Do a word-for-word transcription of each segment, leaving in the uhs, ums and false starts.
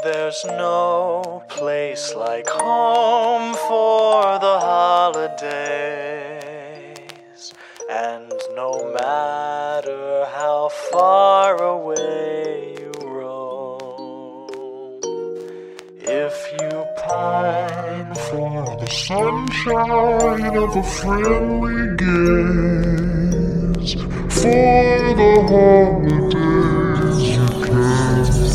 There's no place like home for the holidays, and no matter how far away you roam, if you pine for the sunshine of a friendly gaze, for the holidays you can.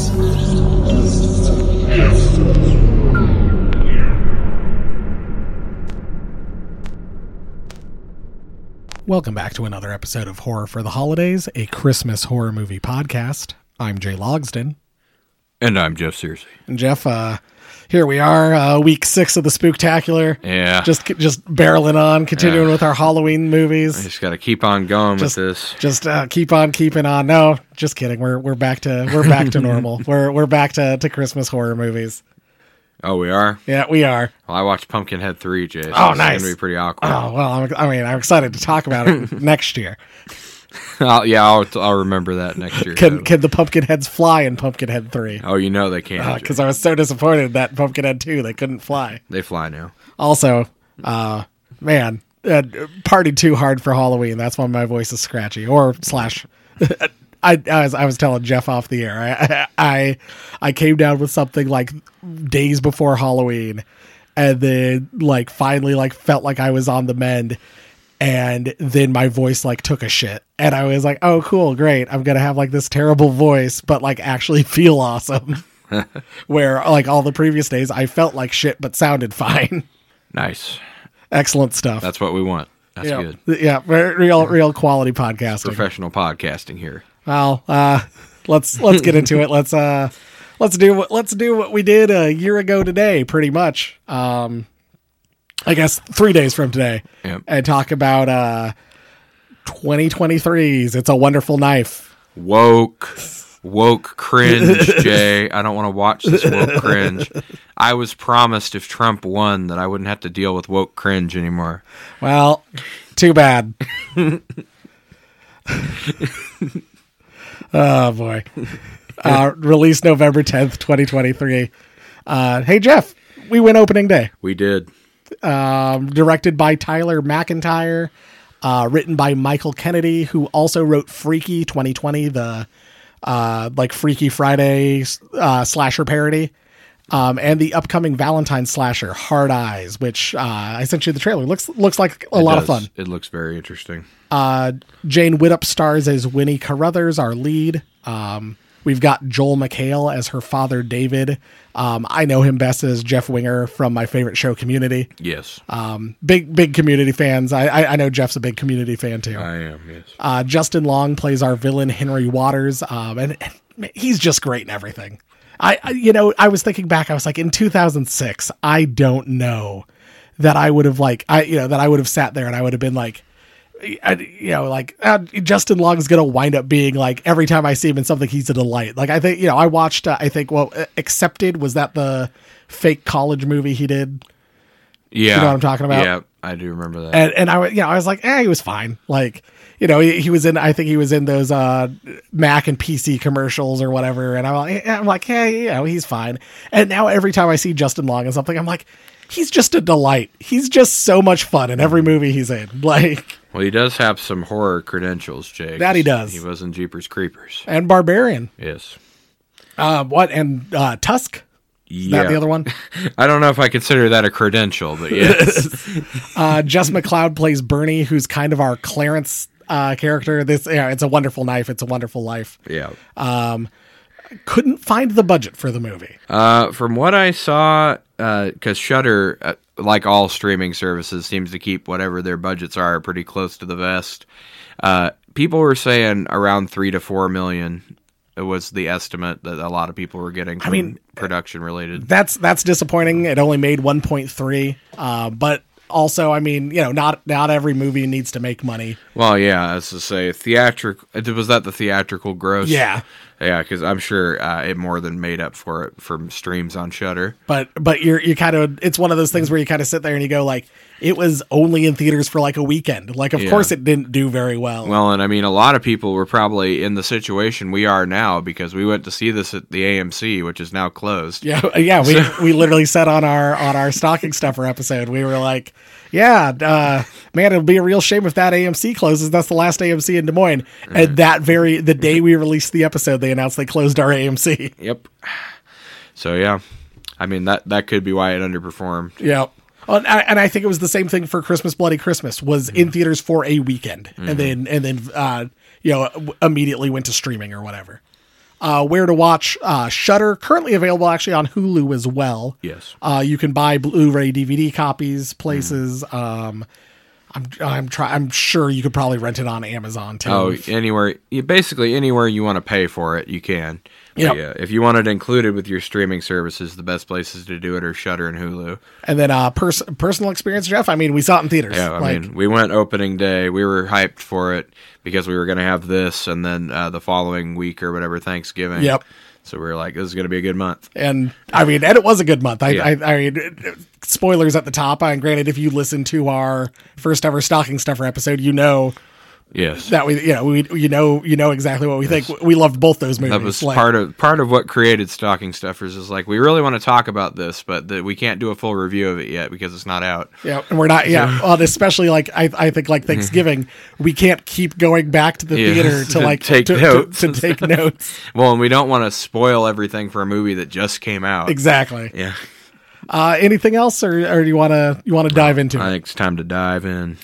Welcome back to another episode of Horror for the Holidays, a Christmas horror movie podcast. I'm Jay Logsdon. And I'm Jeff Searcy. And Jeff, uh, here we are, uh, week six of the Spooktacular. Yeah. Just just barreling on, continuing yeah. with our Halloween movies. I just got to keep on going just, with this. Just uh, keep on keeping on. No, just kidding. We're we're back to we're back to normal. We're we're back to, to Christmas horror movies. Oh, we are? Yeah, we are. Well, I watched Pumpkinhead three, Jay. So oh, nice. It's going to be pretty awkward. Oh, well, I'm, I mean, I'm excited to talk about it next year. I'll, yeah, I'll, I'll remember that next year. Can, can the Pumpkinheads fly in Pumpkinhead three? Oh, you know they can't. Because uh, I was so disappointed that Pumpkinhead two, they couldn't fly. They fly now. Also, uh, man, uh, partied too hard for Halloween. That's why my voice is scratchy. Or slash... I, I was I was telling Jeff off the air. I, I I came down with something like days before Halloween, and then like finally like felt like I was on the mend, and then my voice like took a shit, and I was like, oh cool, great, I'm gonna have like this terrible voice, but like actually feel awesome. Where like all the previous days I felt like shit but sounded fine. Nice, excellent stuff. That's what we want. That's yeah. good. Yeah, real real quality podcasting. Professional podcasting here. Well, uh, let's let's get into it. Let's uh, let's do what let's do what we did a year ago today, pretty much. Um, I guess three days from today, yep. And talk about uh, twenty twenty-three's It's a Wonderful Knife. Woke, woke cringe, Jay. I don't want to watch this woke cringe. I was promised if Trump won that I wouldn't have to deal with woke cringe anymore. Well, too bad. Oh boy. Uh, released November tenth, twenty twenty-three. Uh, hey Jeff, we went opening day. We did. Um, directed by Tyler McIntyre, uh, written by Michael Kennedy, who also wrote Freaky twenty twenty, the uh, like Freaky Friday uh, slasher parody, um, and the upcoming Valentine slasher Hard Eyes, which uh, I sent you the trailer. Looks looks like a it lot does. of fun. It looks very interesting. Uh, Jane Widdop stars as Winnie Carruthers, our lead. Um, we've got Joel McHale as her father, David. Um, I know him best as Jeff Winger from my favorite show, Community. Yes. Um, big, big Community fans. I, I, I know Jeff's a big Community fan too. I am, yes. Uh, Justin Long plays our villain, Henry Waters. Um, and, and he's just great in everything. I, I, you know, I was thinking back, I was like, in two thousand six, I don't know that I would have like, I, you know, that I would have sat there and I would have been like, I, you know, like uh, Justin Long is going to wind up being like, every time I see him in something, he's a delight. Like, I think, you know, I watched, uh, I think, well, Accepted, was that the fake college movie he did? Yeah. You know what I'm talking about? Yeah, I do remember that. And, and I, you know, I was like, eh, he was fine. Like, you know, he, he was in, I think he was in those uh, Mac and P C commercials or whatever. And I'm like, I'm like, hey, you know, he's fine. And now every time I see Justin Long in something, I'm like, he's just a delight. He's just so much fun in every movie he's in. Like, well, he does have some horror credentials, Jake. That he does. He was in Jeepers Creepers. And Barbarian. Yes. Uh, what? And uh, Tusk? Is yeah. that the other one? I don't know if I consider that a credential, but yes. uh, Jess McLeod plays Bernie, who's kind of our Clarence uh, character. This, yeah, It's a Wonderful Knife. It's a Wonderful Life. Yeah. Um, couldn't find the budget for the movie. Uh, from what I saw, because uh, Shudder, uh, like all streaming services, seems to keep whatever their budgets are pretty close to the vest. Uh, people were saying around three to four million. It was the estimate that a lot of people were getting from I mean, production related. That's that's disappointing. It only made one point three, uh, but also, I mean, you know, not not every movie needs to make money. Well, yeah, as to say, theatrical. Was that the theatrical gross? Yeah. Yeah, because I'm sure uh, it more than made up for it from streams on Shudder. But but you're you kind of it's one of those things where you kind of sit there and you go like, it was only in theaters for like a weekend. Like, of Yeah. course it didn't do very well. Well, and I mean, a lot of people were probably in the situation we are now because we went to see this at the A M C, which is now closed. Yeah, yeah. We we literally said on our on our stocking stuffer episode, we were like, yeah, uh, man, it'll be a real shame if that A M C closes. That's the last A M C in Des Moines. And that very the day we released the episode, they announced they closed our A M C. Yep. So yeah, I mean that that could be why it underperformed. Yeah. Oh, and I, and I think it was the same thing for Christmas Bloody Christmas, was in theaters for a weekend, Mm-hmm. and then and then uh, you know w- immediately went to streaming or whatever. Uh, where to watch? Uh, Shudder, currently available actually on Hulu as well. Yes. Uh, you can buy Blu-ray D V D copies places. Um, I'm I'm try I'm sure you could probably rent it on Amazon too. Oh, anywhere, you, basically anywhere you want to pay for it, you can. But Yep. yeah, if you want it included with your streaming services, the best places to do it are Shudder and Hulu. And then uh, pers- personal experience, Jeff. I mean, we saw it in theaters. Yeah, I like, mean, we went opening day. We were hyped for it because we were going to have this, and then uh, the following week or whatever, Thanksgiving. Yep. So we were like, this is going to be a good month. And I mean, and it was a good month. I, Yeah. I, I mean, spoilers at the top. And granted, if you listen to our first ever stocking stuffer episode, you know Yes. that we, you know, we, you know, you know exactly what we think. We loved both those movies. That was Like, part of part of what created Stocking Stuffers is like, we really want to talk about this, but that we can't do a full review of it yet because it's not out. yeah, and we're not. Yeah, well, and especially like I, I think like Thanksgiving, we can't keep going back to the Yeah. theater to To like take to, to- notes. to take notes. Well, and we don't want to spoil everything for a movie that just came out. Exactly. Yeah. Uh, anything else, or, or do you want to you want to dive into I it? think it's time to dive in.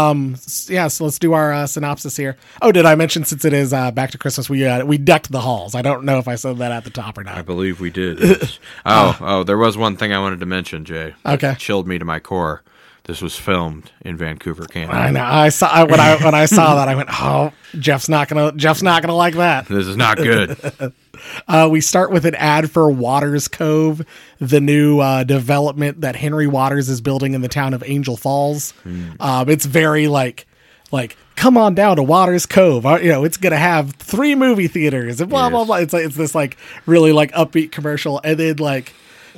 Yeah, so let's do our uh, synopsis here. Oh, did I mention since it is uh, back to Christmas, we uh, we decked the halls. I don't know if I said that at the top or I not. believe we did. Yes. oh, oh, there was one thing I wanted to mention, Jay. Okay. It chilled me to my core. This was filmed in Vancouver, Canada. I know. I saw I, when I when I saw that, I went, "Oh, Jeff's not gonna Jeff's not gonna like that." This is not good. Uh, we start with an ad for Waters Cove, the new uh, development that Henry Waters is building in the town of Angel Falls. Um, it's very like, like, come on down to Waters Cove. Uh, you know, it's gonna have three movie theaters and blah blah Yes. blah. It's like it's this like really like upbeat commercial, and then like,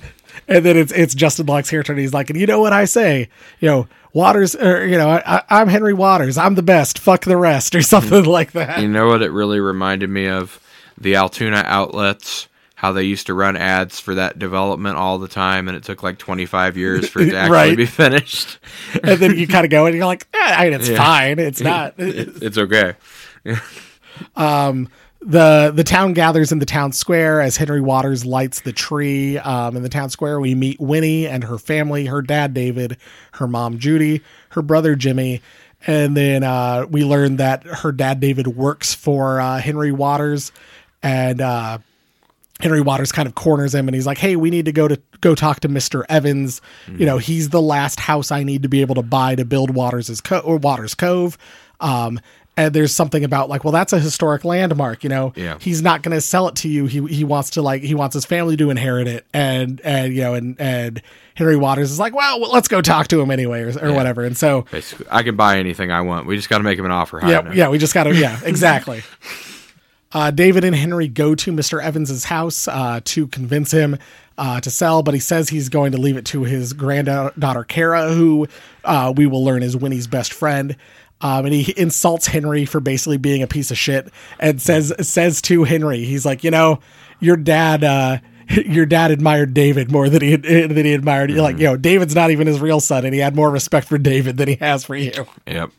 and then it's it's Justin Long's character, and he's like, and you know what I say, you know. Waters, or you know, I, I'm Henry Waters. I'm the best. Fuck the rest, or something like that. You know what it really reminded me of? The Altoona outlets, how they used to run ads for that development all the time, and it took like twenty-five years for it to actually Right. be finished. And then you kind of go and you're like, eh, I mean, it's Yeah. fine. It's not. It- it's okay. the The town gathers in the town square as Henry Waters lights the tree. Um, in the town square, we meet Winnie and her family, her dad, David, her mom, Judy, her brother, Jimmy. And then uh, we learn that her dad, David, works for uh, Henry Waters. And uh, Henry Waters kind of corners him and he's like, hey, we need to go to go talk to Mister Evans. You know, he's the last house I need to be able to buy to build Waters' Co- or Waters Cove. Um, and there's something about like, well, that's a historic landmark, you know, Yeah. he's not going to sell it to you. He, he wants to like, he wants his family to inherit it. And, and, you know, and, and Henry Waters is like, well, well let's go talk to him anyway, or, or whatever. And so, Basically, I can buy anything I want. We just got to make him an offer. high yeah, enough. yeah, we just got to, yeah, exactly. Uh, David and Henry go to Mister Evans's house uh, to convince him uh, to sell, but he says he's going to leave it to his granddaughter Kara, who uh, we will learn is Winnie's best friend. Um, and he insults Henry for basically being a piece of shit, and says says to Henry, he's like, you know, your dad. Uh, Your dad admired David more than he than he admired you. Like, you know, David's not even his real son, and he had more respect for David than he has for you. Yep.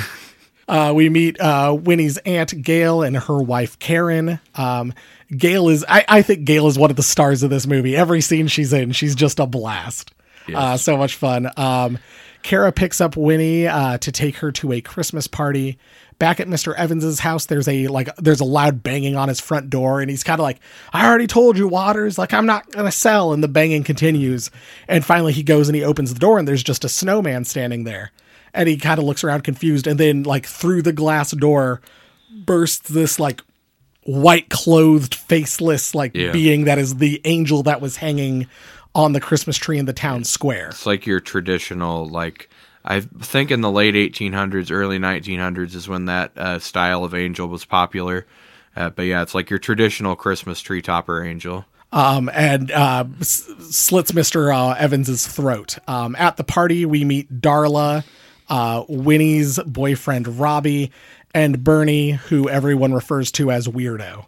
Uh, we meet uh, Winnie's aunt Gail and her wife Karen. Um, Gail is, I, I think Gail is one of the stars of this movie. Every scene she's in, she's just a blast. Uh, so much fun. Um, Kara picks up Winnie uh, to take her to a Christmas party. Back at Mister Evans's house, there's a like there's a loud banging on his front door, and he's kind of like, I already told you, Waters, like I'm not gonna sell. And the banging continues, and finally he goes and he opens the door, and there's just a snowman standing there, and he kind of looks around confused, and then like through the glass door bursts this like white clothed, faceless like Yeah. being that is the angel that was hanging on the Christmas tree in the town square. It's like your traditional, like, I think in the late eighteen hundreds, early nineteen hundreds is when that uh, style of angel was popular. Uh, but yeah, it's like your traditional Christmas tree topper angel. Um, and uh, s- slits Mister Uh, Evans's throat. Um, at the party, we meet Darla, uh, Winnie's boyfriend Robbie, and Bernie, who everyone refers to as Weirdo.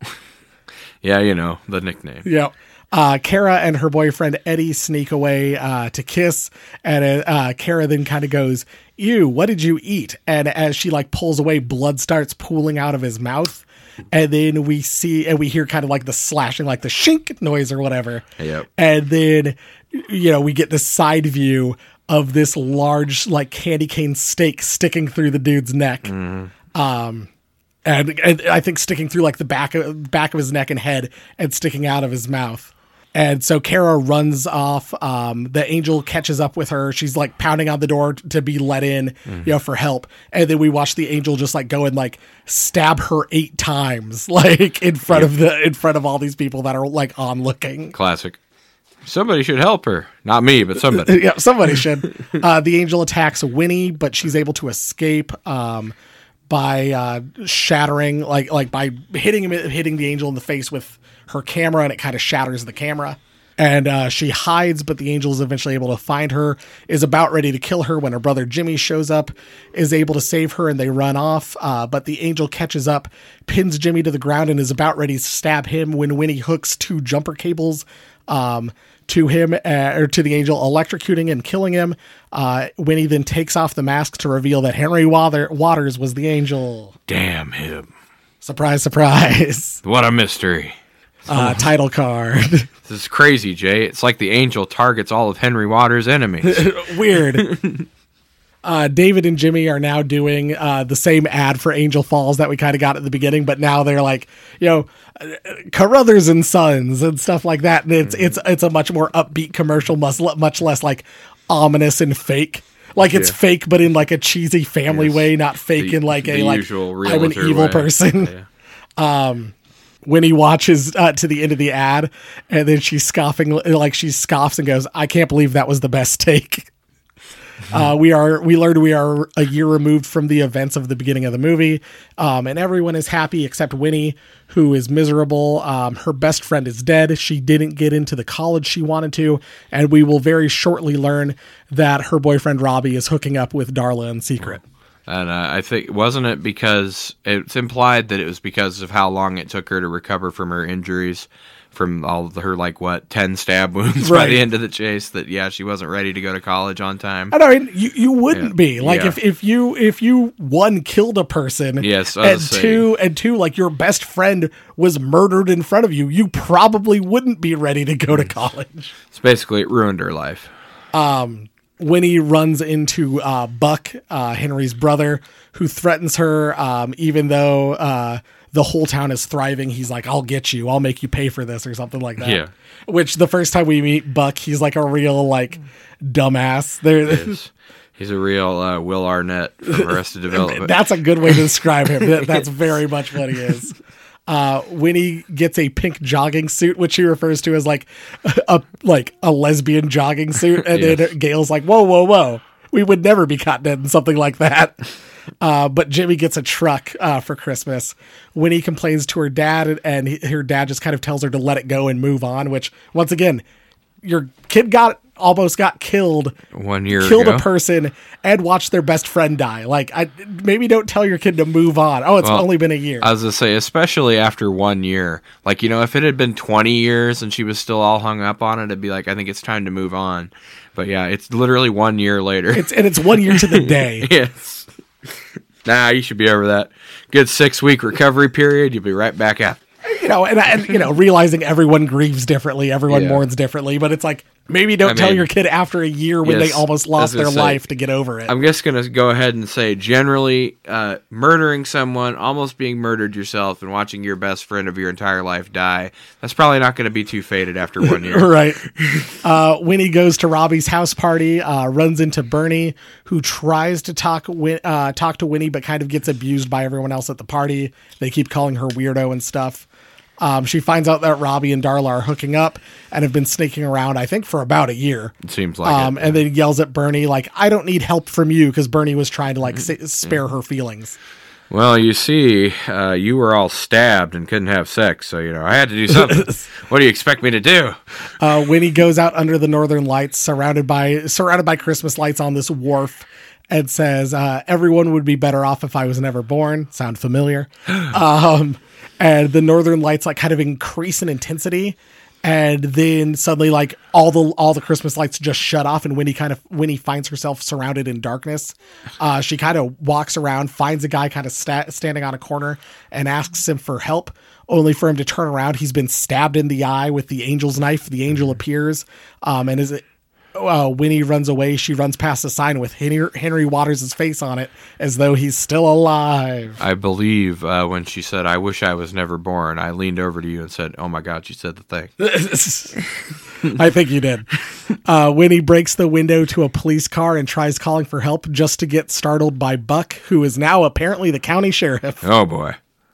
Yeah, you know, the nickname. Yep. Uh, Kara and her boyfriend Eddie sneak away uh, to kiss, and uh, Kara then kind of goes, "Ew, what did you eat?" And as she like pulls away, blood starts pooling out of his mouth, and then we see and we hear kind of like the slashing, like the shink noise or whatever. Yep. And then you know we get this side view of this large like candy cane steak sticking through the dude's neck. Mm. Um. And, and I think sticking through like the back of back of his neck and head and sticking out of his mouth. And so Kara runs off. Um, the angel catches up with her. She's like pounding on the door to be let in, mm-hmm. you know, for help. And then we watch the angel just like go and like stab her eight times, like in front yeah. of the in front of all these people that are like onlooking. Classic. Somebody should help her. Not me, but somebody. Yeah, somebody should. Uh, the angel attacks Winnie, but she's able to escape. Um, by uh, shattering, like like by hitting him, hitting the angel in the face with her camera, and it kind of shatters the camera. And uh, she hides, but the angel is eventually able to find her, is about ready to kill her when her brother Jimmy shows up, is able to save her, and they run off. Uh, but the angel catches up, pins Jimmy to the ground, and is about ready to stab him when Winnie hooks two jumper cables um, to him, uh, or to the angel, electrocuting and killing him. Uh, Winnie then takes off the mask to reveal that Henry Water- Waters was the angel. Damn him. Surprise, surprise. What a mystery. Uh, title card. This is crazy, Jay. It's like the angel targets all of Henry Waters' enemies. Weird. Uh, David and Jimmy are now doing uh, the same ad for Angel Falls that we kind of got at the beginning, but now they're like, you know, Carruthers and Sons and stuff like that. And it's mm-hmm. it's it's a much more upbeat commercial, much, much less like ominous and fake. Like it's yeah. fake, but in like a cheesy family yes. way, not fake the, in like a like I'm an evil way. person. Yeah. Um, Winnie watches uh, to the end of the ad, and then she's scoffing, like she scoffs and goes, "I can't believe that was the best take." Uh, we are, we learned we are a year removed from the events of the beginning of the movie. Um, and everyone is happy except Winnie, who is miserable. Um, her best friend is dead. She didn't get into the college she wanted to. And we will very shortly learn that her boyfriend Robbie is hooking up with Darla in secret. And uh, I think, wasn't it because it's implied that it was because of how long it took her to recover from her injuries, from all of her, like, what, ten stab wounds right. by the end of the chase, that, yeah, she wasn't ready to go to college on time. I mean, you, you wouldn't yeah. be. Like, yeah. if, if you, if you, one, killed a person, yes, and two, and two, like, your best friend was murdered in front of you, you probably wouldn't be ready to go to college. So basically, it ruined her life. Um, Winnie runs into uh, Buck, uh, Henry's brother, who threatens her, um, even though... Uh, the whole town is thriving. He's like, "I'll get you. I'll make you pay for this," or something like that. Yeah. Which the first time we meet Buck, he's like a real like dumbass. There, he's a real uh, Will Arnett from Arrested Development. That's a good way to describe him. That's very much what he is. Uh, Winnie gets a pink jogging suit, which he refers to as like a like a lesbian jogging suit, and yes. then Gail's like, "Whoa, whoa, whoa! We would never be caught dead in something like that." Uh, but Jimmy gets a truck uh, for Christmas. Winnie complains to her dad, and, and he, her dad just kind of tells her to let it go and move on, which, once again, your kid got almost got killed one year killed ago. a person and watched their best friend die. Like, I maybe don't tell your kid to move on. Oh, it's well, only been a year. I was going to say, especially after one year. Like, you know, if it had been twenty years and she was still all hung up on it, it'd be like, I think it's time to move on. But yeah, it's literally one year later. It's And it's one year to the day. Yes. Nah, you should be over that. Good six week recovery period. You'll be right back at it. You know, and, and you know, realizing everyone grieves differently, everyone yeah. mourns differently, but it's like, maybe don't I tell mean, your kid after a year when yes, they almost lost their say, life to get over it. I'm just going to go ahead and say, generally, uh, murdering someone, almost being murdered yourself, and watching your best friend of your entire life die, that's probably not going to be too faded after one year. Right. Uh, Winnie goes to Robbie's house party, uh, runs into Bernie, who tries to talk Win- uh, talk to Winnie, but kind of gets abused by everyone else at the party. They keep calling her weirdo and stuff. Um, she finds out that Robbie and Darla are hooking up and have been sneaking around, I think, for about a year. It seems like um, it. And then yells at Bernie, like, "I don't need help from you," because Bernie was trying to, like, s- spare her feelings. Well, you see, uh, you were all stabbed and couldn't have sex, so, you know, I had to do something. What do you expect me to do? Uh, Winnie goes out under the northern lights, surrounded by surrounded by Christmas lights on this wharf, and says, uh, everyone would be better off if I was never born. Sound familiar? um, and the northern lights like kind of increase in intensity. And then suddenly, like all the all the Christmas lights just shut off, and Winnie kind of Winnie finds herself surrounded in darkness. Uh, she kind of walks around, finds a guy kind of sta- standing on a corner, and asks him for help. Only for him to turn around, he's been stabbed in the eye with the angel's knife. The angel appears, um, and as it, uh, Winnie runs away, she runs past a sign with Henry, Henry Waters' face on it, as though he's still alive. I believe uh, when she said, I wish I was never born, I leaned over to you and said, oh my God, you said the thing. I think you did. Uh, Winnie breaks the window to a police car and tries calling for help just to get startled by Buck, who is now apparently the county sheriff. Oh boy.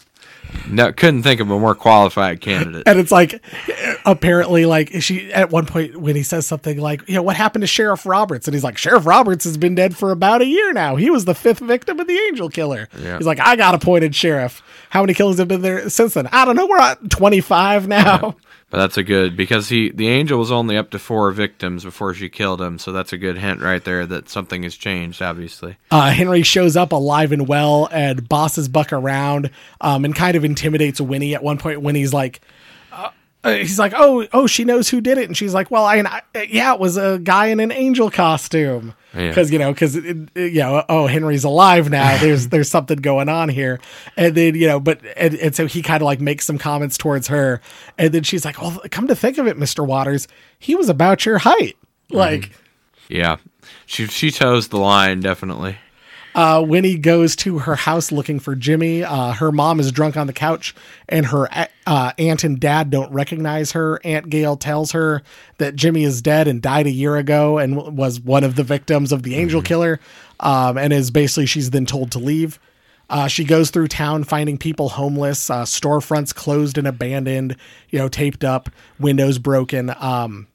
No, couldn't think of a more qualified candidate. And it's like, apparently, like she at one point when he says something like, you know, what happened to Sheriff Roberts? And he's like, Sheriff Roberts has been dead for about a year now. He was the fifth victim of the angel killer. Yeah. He's like, I got appointed sheriff. How many killings have been there since then? I don't know. We're at twenty-five now. Yeah. But that's a good, because he the angel was only up to four victims before she killed him, so that's a good hint right there that something has changed, obviously. Uh, Henry shows up alive and well and bosses Buck around um, and kind of intimidates Winnie at one point when he's like, uh, he's like, oh, oh, she knows who did it. And she's like, well, I, I yeah, it was a guy in an angel costume. Because, yeah. you know, because, you know, oh, Henry's alive now. There's there's something going on here. And then, you know, but, and, and so he kind of like makes some comments towards her. And then she's like, well, come to think of it, Mister Waters, he was about your height. Like, mm-hmm. Yeah, she, she toes the line, definitely. Uh, Winnie goes to her house looking for Jimmy. Uh, her mom is drunk on the couch, and her uh, aunt and dad don't recognize her. Aunt Gail tells her that Jimmy is dead and died a year ago and w- was one of the victims of the angel mm-hmm. killer, um, and is basically she's then told to leave. Uh, she goes through town finding people homeless, uh, storefronts closed and abandoned, you know, taped up, windows broken. Um,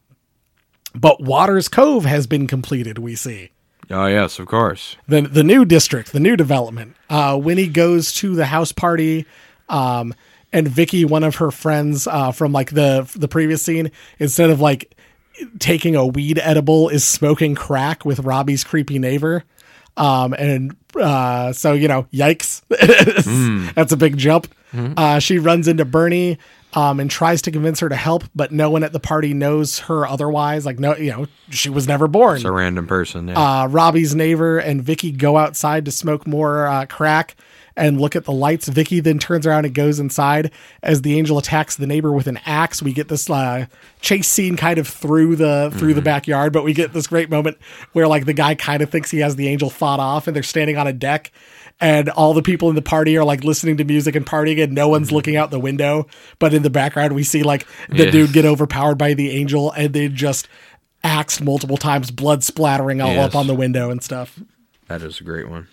but Waters Cove has been completed, we see. Oh, yes, of course. The the new district, the new development. Uh, Winnie goes to the house party, um, and Vicky, one of her friends uh, from like the the previous scene, instead of like taking a weed edible, is smoking crack with Robbie's creepy neighbor. Um, and uh, so, you know, yikes. mm. That's a big jump. Mm-hmm. Uh, she runs into Bernie. Um, and tries to convince her to help, but no one at the party knows her otherwise. Like, no, you know, she was never born. It's a random person. Yeah. Uh, Robbie's neighbor and Vicky go outside to smoke more uh, crack and look at the lights. Vicky then turns around and goes inside as the angel attacks the neighbor with an axe. We get this uh, chase scene kind of through the through mm-hmm. the backyard, but we get this great moment where like the guy kind of thinks he has the angel fought off, and they're standing on a deck. And all the people in the party are like listening to music and partying, and no one's mm-hmm. looking out the window. But in the background, we see like the yeah. dude get overpowered by the angel, and they just axed multiple times, blood splattering all yes. up on the window and stuff. That is a great one.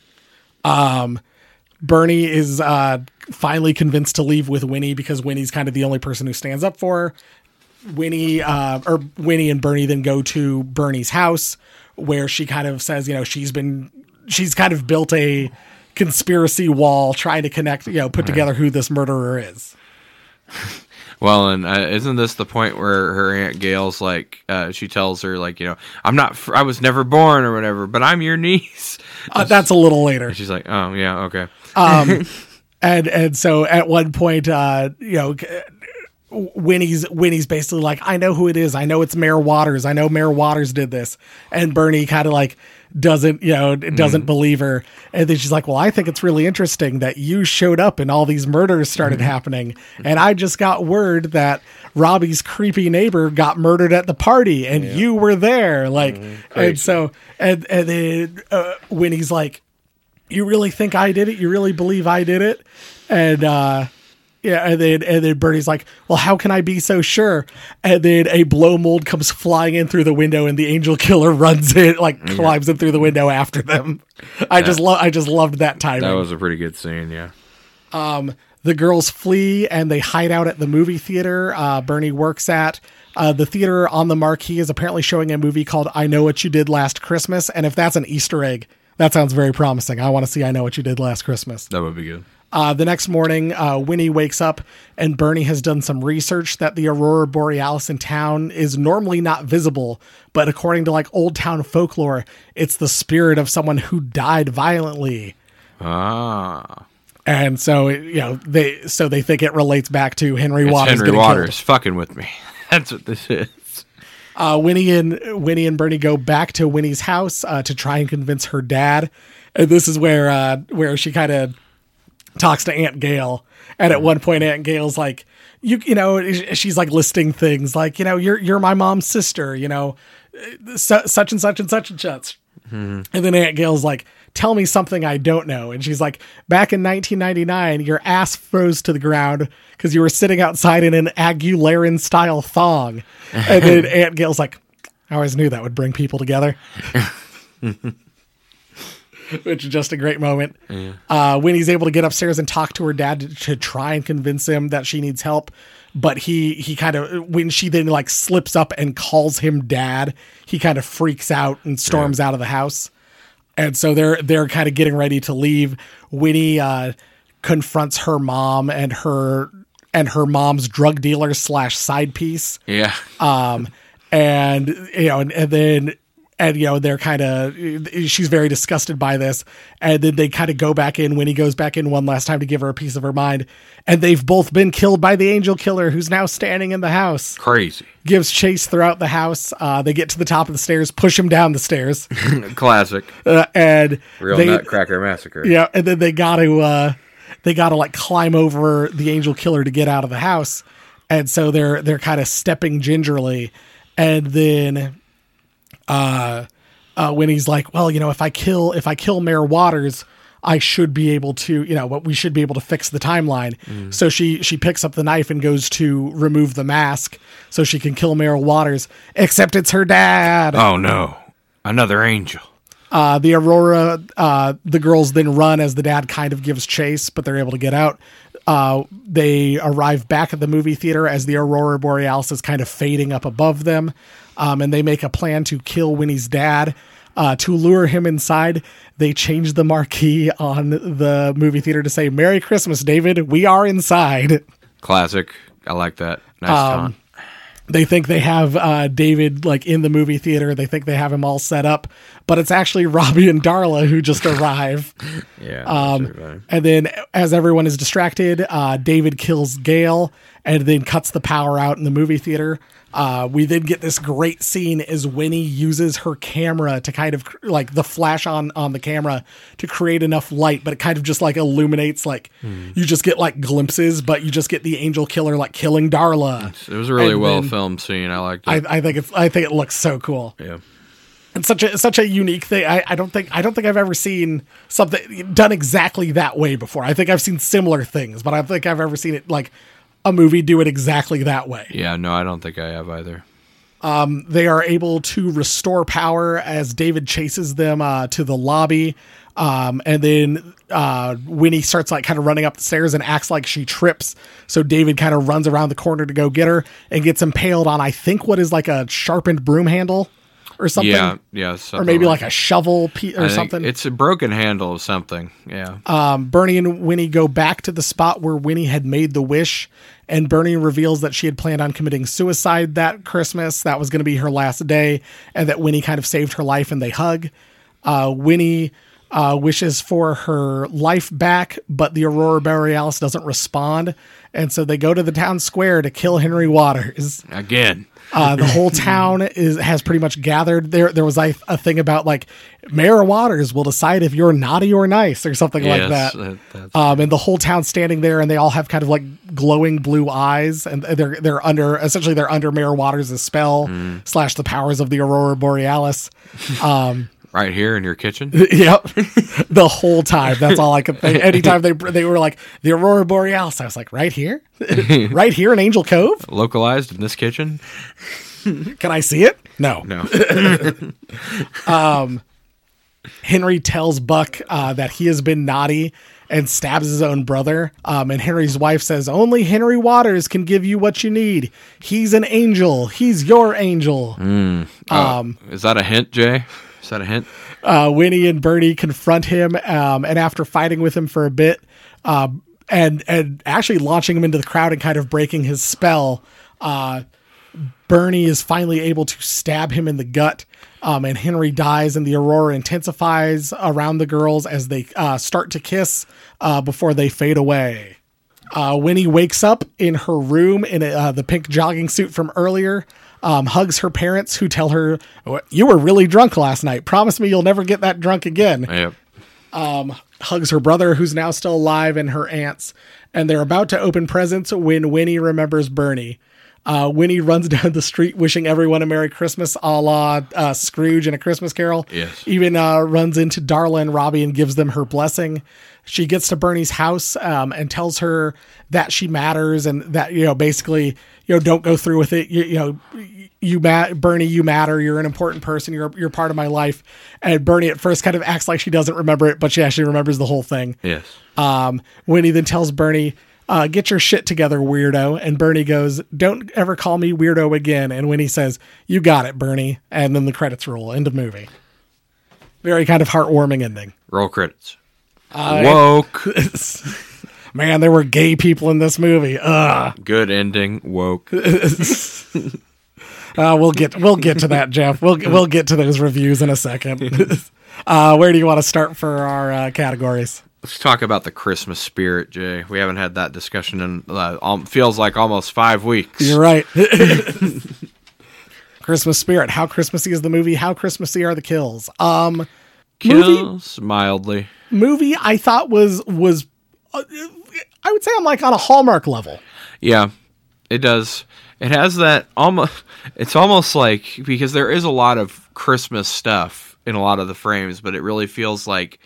Um, Bernie is uh, finally convinced to leave with Winnie because Winnie's kind of the only person who stands up for her. Winnie, uh, or Winnie and Bernie then go to Bernie's house, where she kind of says, you know, she's been, she's kind of built a conspiracy wall trying to connect, you know, put together who this murderer is. Well, and uh, isn't this the point where her Aunt Gail's like, uh, she tells her like, you know, I'm not, fr- I was never born or whatever, but I'm your niece. Uh, that's a little later. And she's like, oh yeah, okay. Um, and and so at one point, uh, you know, Winnie's Winnie's basically like, I know who it is. I know it's Mayor Waters. I know Mayor Waters did this. And Bernie kind of like doesn't, you know, doesn't mm. believe her. And then she's like, well, I think it's really interesting that you showed up and all these murders started mm. happening. And I just got word that Robbie's creepy neighbor got murdered at the party and yeah. you were there. Like, mm, and so, and, and then uh, Winnie's like, you really think I did it? You really believe I did it? And, uh, yeah, and then and then Bernie's like, well, how can I be so sure? And then a blow mold comes flying in through the window, and the angel killer runs in, like yeah. climbs in through the window after them. I yeah. just love, I just loved that timing. That was a pretty good scene, yeah. Um, the girls flee and they hide out at the movie theater uh, Bernie works at. Uh, the theater on the marquee is apparently showing a movie called I Know What You Did Last Christmas, and if that's an Easter egg, That sounds very promising. I want to see I Know What You Did Last Christmas. That would be good. Uh, the next morning, uh, Winnie wakes up and Bernie has done some research that the Aurora Borealis in town is normally not visible, but according to like old town folklore, it's the spirit of someone who died violently. Ah. And so, it, you know, they so they think it relates back to Henry It's Waters. Henry getting Waters killed. fucking with me. That's what this is. Uh, Winnie and Winnie and Bernie go back to Winnie's house uh, to try and convince her dad, and this is where uh, where she kind of talks to Aunt Gail. And at one point, Aunt Gail's like, you you know, she's like listing things like, you know, you're you're my mom's sister, you know, su- such and such and such and such. Mm-hmm. And then Aunt Gail's like, tell me something I don't know. And she's like, back in nineteen ninety-nine, your ass froze to the ground because you were sitting outside in an Aguilera's style thong. And then Aunt Gail's like, I always knew that would bring people together. Which is just a great moment. Yeah. Uh, Winnie's able to get upstairs and talk to her dad to, to try and convince him that she needs help. But he, he kind of, when she then like slips up and calls him dad, he kind of freaks out and storms yeah. out of the house. And so they're, they're kind of getting ready to leave. Winnie, uh, confronts her mom and her, and her mom's drug dealer slash side piece. Yeah. Um, and, you know, and, and then, and, you know, they're kind of, she's very disgusted by this. And then they kind of go back in when he goes back in one last time to give her a piece of her mind. And they've both been killed by the angel killer who's now standing in the house. Crazy. Gives chase throughout the house. Uh, they get to the top of the stairs, push him down the stairs. Classic. Uh, and Real they, Nutcracker Massacre. Yeah. And then they got to, uh, they got to like climb over the angel killer to get out of the house. And so they're, they're kind of stepping gingerly. And then, Uh, uh, when he's like, well, you know, if I kill, if I kill Mayor Waters, I should be able to, you know, but we should be able to fix the timeline. Mm. So she, she picks up the knife and goes to remove the mask so she can kill Mayor Waters, except it's her dad. Oh no. Another angel. Uh, the Aurora, uh, the girls then run as the dad kind of gives chase, but they're able to get out. Uh, they arrive back at the movie theater as the Aurora Borealis is kind of fading up above them. Um, and they make a plan to kill Winnie's dad. Uh, to lure him inside, they change the marquee on the movie theater to say, Merry Christmas, David. We are inside. Classic. I like that. Nice um, taunt. They think they have uh, David like in the movie theater. They think they have him all set up, but it's actually Robbie and Darla who just arrive. Yeah. Um, and then as everyone is distracted, uh, David kills Gail and then cuts the power out in the movie theater. Uh, we then get this great scene as Winnie uses her camera to kind of like the flash on, on the camera to create enough light, but it kind of just like illuminates, like hmm. you just get like glimpses, but you just get the angel killer, like killing Darla. It was a really and well then, filmed scene. I liked it. I, I think it's, I think it looks so cool. Yeah. And such a, such a unique thing. I, I don't think, I don't think I've ever seen something done exactly that way before. I think I've seen similar things, but I don't think I've ever seen it like a movie do it exactly that way. Yeah, no, I don't think I have either. Um, they are able to restore power as David chases them uh, to the lobby. Um, and then uh, Winnie starts like kind of running up the stairs and acts like she trips. So David kind of runs around the corner to go get her and gets impaled on, I think, what is like a sharpened broom handle or something. Yeah, yeah. Something or maybe like, like a shovel pe- or I something. It's a broken handle of something. Yeah. Um, Bernie and Winnie go back to the spot where Winnie had made the wish, and Bernie reveals that she had planned on committing suicide that Christmas. That was going to be her last day, and that Winnie kind of saved her life, and they hug. Uh, Winnie uh, wishes for her life back, but the Aurora Borealis doesn't respond, and so they go to the town square to kill Henry Waters. Again. Uh, the whole town is has pretty much gathered. There There was like a thing about like Mayor Waters will decide if you're naughty or nice or something yes, like that. that that's... Um, and the whole town standing there, and they all have kind of like glowing blue eyes, and they're they're under essentially they're under Mayor Waters' spell mm. slash the powers of the Aurora Borealis. Um, right here in your kitchen. Yep, the whole time. That's all I could think. Anytime they they were like the Aurora Borealis, I was like, right here, right here in Angel Cove, localized in this kitchen. Can I see it? No, no. um, Henry tells Buck uh, that he has been naughty and stabs his own brother. Um, and Henry's wife says, only Henry Waters can give you what you need. He's an angel. He's your angel. Mm. Oh, um, is that a hint, Jay? Is that a hint? uh, Winnie and Bernie confront him, um, and after fighting with him for a bit, uh, and and actually launching him into the crowd and kind of breaking his spell, uh, Bernie is finally able to stab him in the gut, um, and Henry dies, and the aurora intensifies around the girls as they uh, start to kiss uh, before they fade away. Uh, Winnie wakes up in her room in uh, the pink jogging suit from earlier, um, hugs her parents who tell her, "You were really drunk last night. Promise me you'll never get that drunk again." Yep. Um, hugs her brother who's now still alive and her aunts, and they're about to open presents when Winnie remembers Bernie. Uh, Winnie runs down the street wishing everyone a Merry Christmas, a la uh, Scrooge in A Christmas Carol. Yes. Even uh, runs into Darla and Robbie and gives them her blessing. She gets to Bernie's house um, and tells her that she matters and that, you know, basically, you know, don't go through with it. You, you know, you ma- Bernie, you matter. You're an important person. You're you're part of my life. And Bernie at first kind of acts like she doesn't remember it, but she actually remembers the whole thing. Yes. Um, Winnie then tells Bernie, Uh, get your shit together, weirdo. And Bernie goes, don't ever call me weirdo again. And Winnie says, you got it, Bernie. And then the credits roll. End of movie. Very kind of heartwarming ending. Roll credits. Uh, Woke. Man, there were gay people in this movie. Ugh. Good ending. Woke. Uh, we'll get we'll get to that, Jeff. We'll we'll get to those reviews in a second. uh, where do you want to start for our uh, categories? Let's talk about the Christmas spirit, Jay. We haven't had that discussion in uh, um, feels like almost five weeks. You're right. Christmas spirit. How Christmassy is the movie? How Christmassy are the kills? Um, Kills movie, mildly. Movie I thought was was uh, I would say I'm like on a Hallmark level. Yeah, it does. It has that almost. It's almost like, because there is a lot of Christmas stuff in a lot of the frames, but it really feels like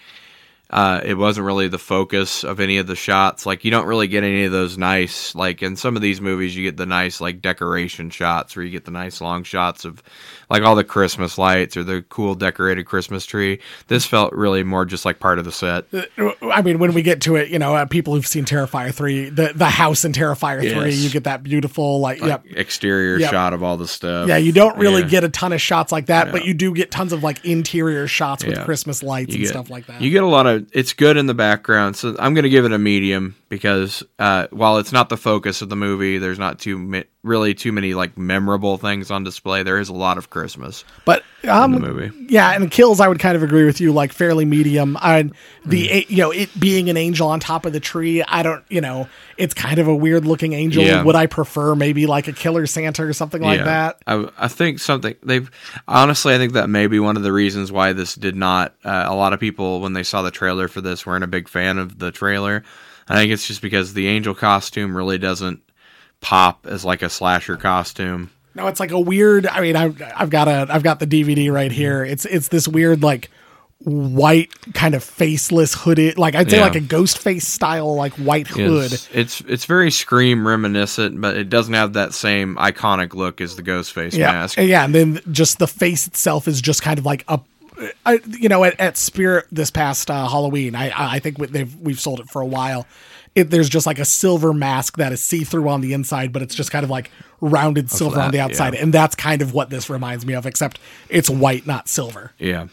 Uh, it wasn't really the focus of any of the shots. Like, you don't really get any of those nice, like in some of these movies, you get the nice, like, decoration shots where you get the nice long shots of, like, all the Christmas lights or the cool decorated Christmas tree. This felt really more just like part of the set. I mean, when we get to it, you know, uh, people who've seen Terrifier three, the, the house in Terrifier Yes. three, you get that beautiful, like, like yep. exterior Yep. shot of all the stuff. Yeah, you don't really Yeah. get a ton of shots like that, Yeah. but you do get tons of, like, interior shots with Yeah. Christmas lights You and get- stuff like that. You get a lot of, it's good in the background, so I'm going to give it a medium because uh, while it's not the focus of the movie, there's not too mi- really too many like memorable things on display. There is a lot of Christmas But um, in the movie. Yeah, and the kills, I would kind of agree with you, like fairly medium. And the Mm. you know, it being an angel on top of the tree, I don't, you know, it's kind of a weird looking angel. Yeah. Would I prefer maybe like a killer Santa or something like that? I, I think something they've honestly, I think that may be one of the reasons why this did not. Uh, a lot of people, when they saw the trailer for this, weren't a big fan of the trailer. I think it's just because the angel costume really doesn't pop as like a slasher costume. No, it's like a weird. I mean, I've I've got a I've got the D V D right here. It's it's this weird like white kind of faceless hooded, like I'd say Yeah. like a ghost face style like white hood. It's, it's it's very Scream reminiscent, but it doesn't have that same iconic look as the Ghostface Yeah, mask. and yeah, and then just the face itself is just kind of like a. I, you know, at, at Spirit this past uh, Halloween, I I think they've we've sold it for a while. It, there's just like a silver mask that is see through on the inside, but it's just kind of like rounded silver flat, on the outside, yeah. and that's kind of what this reminds me of, except it's white, not silver. Yeah.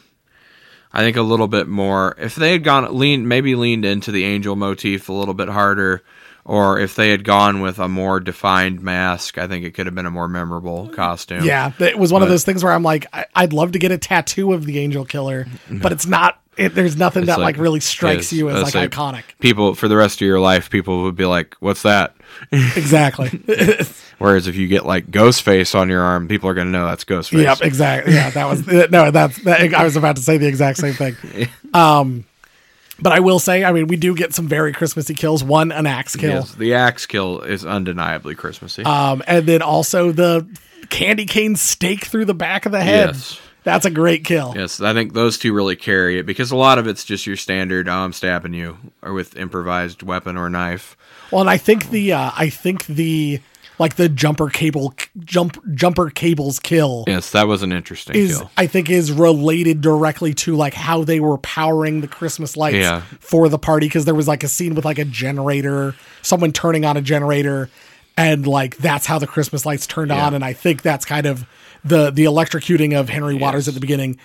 I think a little bit more. If they had gone leaned, maybe leaned into the angel motif a little bit harder, or if they had gone with a more defined mask, I think it could have been a more memorable costume. Yeah, it was one of But- those things where I'm like, I, I'd love to get a tattoo of the Angel Killer, but it's not. It, there's nothing It's that like, really strikes yes, you as let's like say iconic. People for the rest of your life, people would be like, "What's that?" Exactly. Whereas if you get like Ghostface on your arm, people are going to know that's Ghostface. Yep, exactly. Yeah, that was no. That's that, I was about to say the exact same thing. Um, but I will say, I mean, we do get some very Christmassy kills. One, an axe kill, Yes, the axe kill is undeniably Christmassy. um, and then also the candy cane stake through the back of the head. Yes. That's a great kill. Yes, I think those two really carry it because a lot of it's just your standard, oh, I'm stabbing you, or with improvised weapon or knife. Well, and I think the uh, I think the like the jumper cable jump jumper cables kill. Yes, that was an interesting Is kill. I think is related directly to like how they were powering the Christmas lights Yeah. for the party, because there was like a scene with like a generator, someone turning on a generator, and like that's how the Christmas lights turned Yeah. on. And I think that's kind of the the electrocuting of Henry Waters Yes. at the beginning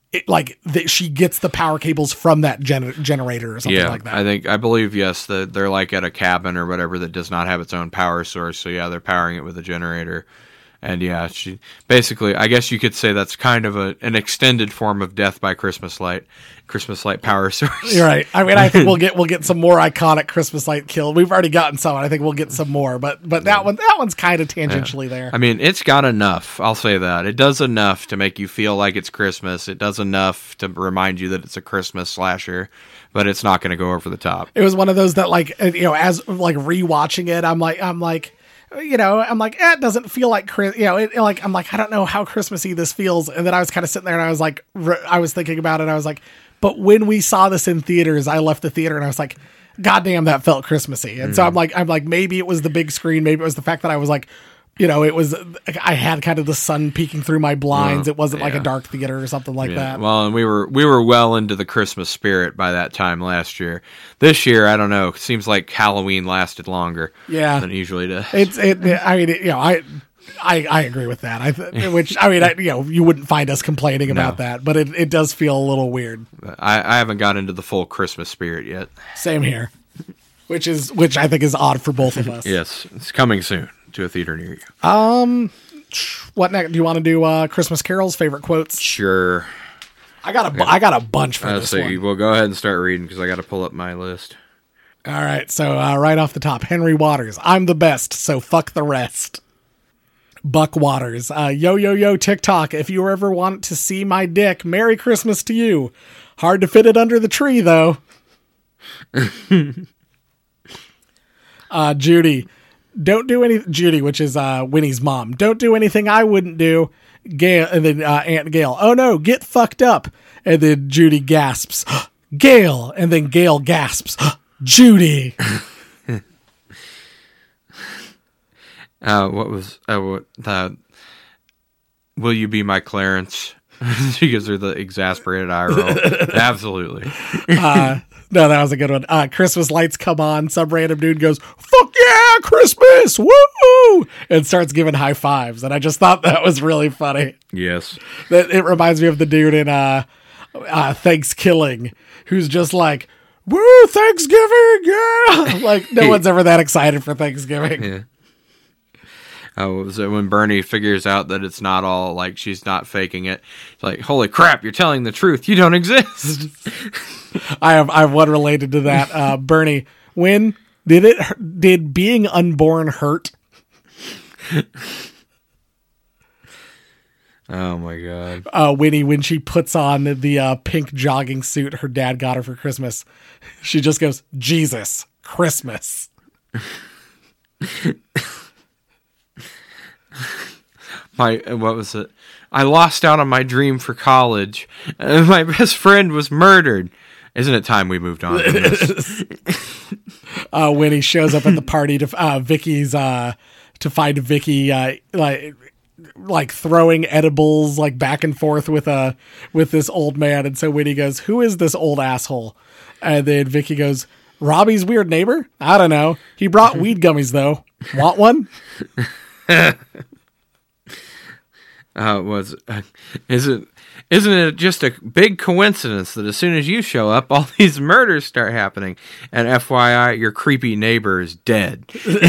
it, like that she gets the power cables from that gener- generator or something yeah, like that. I think I believe yes that they're like at a cabin or whatever that does not have its own power source. So yeah, they're powering it with a generator. And yeah, she basically, I guess you could say that's kind of a, an extended form of Death by Christmas Light, Christmas Light power source. You're right. I mean, I think we'll get we'll get some more iconic Christmas light kill. We've already gotten some. I think we'll get some more, but but that one that one's kind of tangentially Yeah. there. I mean, it's got enough. I'll say that it does enough to make you feel like it's Christmas. It does enough to remind you that it's a Christmas slasher, but it's not going to go over the top. It was one of those that like you know, as like rewatching it, I'm like I'm like. You know, I'm like, eh, it doesn't feel like, Chris- you know, it, like, I'm like, I don't know how Christmassy this feels. And then I was kind of sitting there and I was like, re- I was thinking about it. And I was like, but when we saw this in theaters, I left the theater and I was like, God damn, that felt Christmassy. And mm. so I'm like, I'm like, maybe it was the big screen. Maybe it was the fact that I was like, you know, it was, I had kind of the sun peeking through my blinds. Well, it wasn't yeah. like a dark theater or something like yeah. that. Well, and we were, we were well into the Christmas spirit by that time last year. This year, I don't know. It seems like Halloween lasted longer yeah. than it usually does. It's, it, I mean, it, you know, I, I, I agree with that. I, th- which, I mean, I, you know, you wouldn't find us complaining about No. that, but it, it does feel a little weird. I, I haven't got into the full Christmas spirit yet. Same here. Which is, which I think is odd for both of us. Yes, it's coming soon to a theater near you. Um, what next? Do you want to do uh, Christmas carols? Favorite quotes? Sure. I got a, bu- I got a bunch for Uh, this so one. you, well, go ahead and start reading because I got to pull up my list. All right, so uh, right off the top, Henry Waters. I'm the best, so fuck the rest. Buck Waters. Uh, yo, yo, yo, TikTok. If you ever want to see my dick, Merry Christmas to you. Hard to fit it under the tree, though. uh, Judy. Don't do any Judy, which is uh, Winnie's mom. Don't do anything I wouldn't do. Gail, and then uh, Aunt Gail. Oh no, get fucked up. And then Judy gasps, Gail, and then Gail gasps, Judy. uh, what was uh, what the? Will you be my Clarence? She gives her the exasperated eye roll. Absolutely. uh, no, that was a good one. Uh, Christmas lights come on. Some random dude goes, fuck yeah, Christmas, woo! And starts giving high fives. And I just thought that was really funny. Yes. That it reminds me of the dude in uh, uh, Thanksgiving who's just like, woo, Thanksgiving, yeah! Like, no one's ever that excited for Thanksgiving. Yeah. Oh, so when Bernie figures out that it's not all like she's not faking it, it's like, holy crap, you're telling the truth. You don't exist. I have I have one related to that. Uh, Bernie, when did it did being unborn hurt? Oh my god. Uh, Winnie, when she puts on the uh, pink jogging suit her dad got her for Christmas, she just goes, Jesus, Christmas. My what was it? I lost out on my dream for college, and my best friend was murdered. Isn't it time we moved on from this? uh, Winnie shows up at the party to uh, Vicky's uh, to find Vicky uh, like like throwing edibles like back and forth with a with this old man, and so Winnie goes, "Who is this old asshole?" And then Vicky goes, "Robbie's weird neighbor? I don't know. He brought weed gummies though. Want one?" Uh, was uh, is it isn't it just a big coincidence that as soon as you show up, all these murders start happening? And F Y I, your creepy neighbor is dead.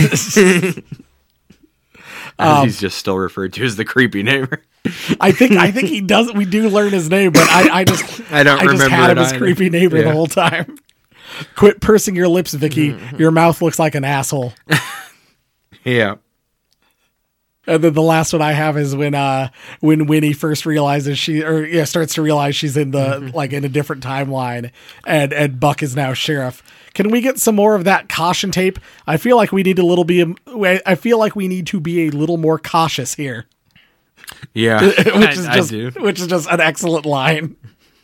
um, he's just still referred to as the creepy neighbor. I think I think he does. We do learn his name, but I, I just I don't I just remember had it him as either. creepy neighbor Yeah. the whole time. Quit pursing your lips, Vicky. Your mouth looks like an asshole. Yeah. And then the last one I have is when uh when Winnie first realizes she or yeah starts to realize she's in the mm-hmm. like in a different timeline, and and Buck is now sheriff. Can we get some more of that caution tape? I feel like we need a little be I feel like we need to be a little more cautious here. Yeah, which I, is I just do. which is just an excellent line.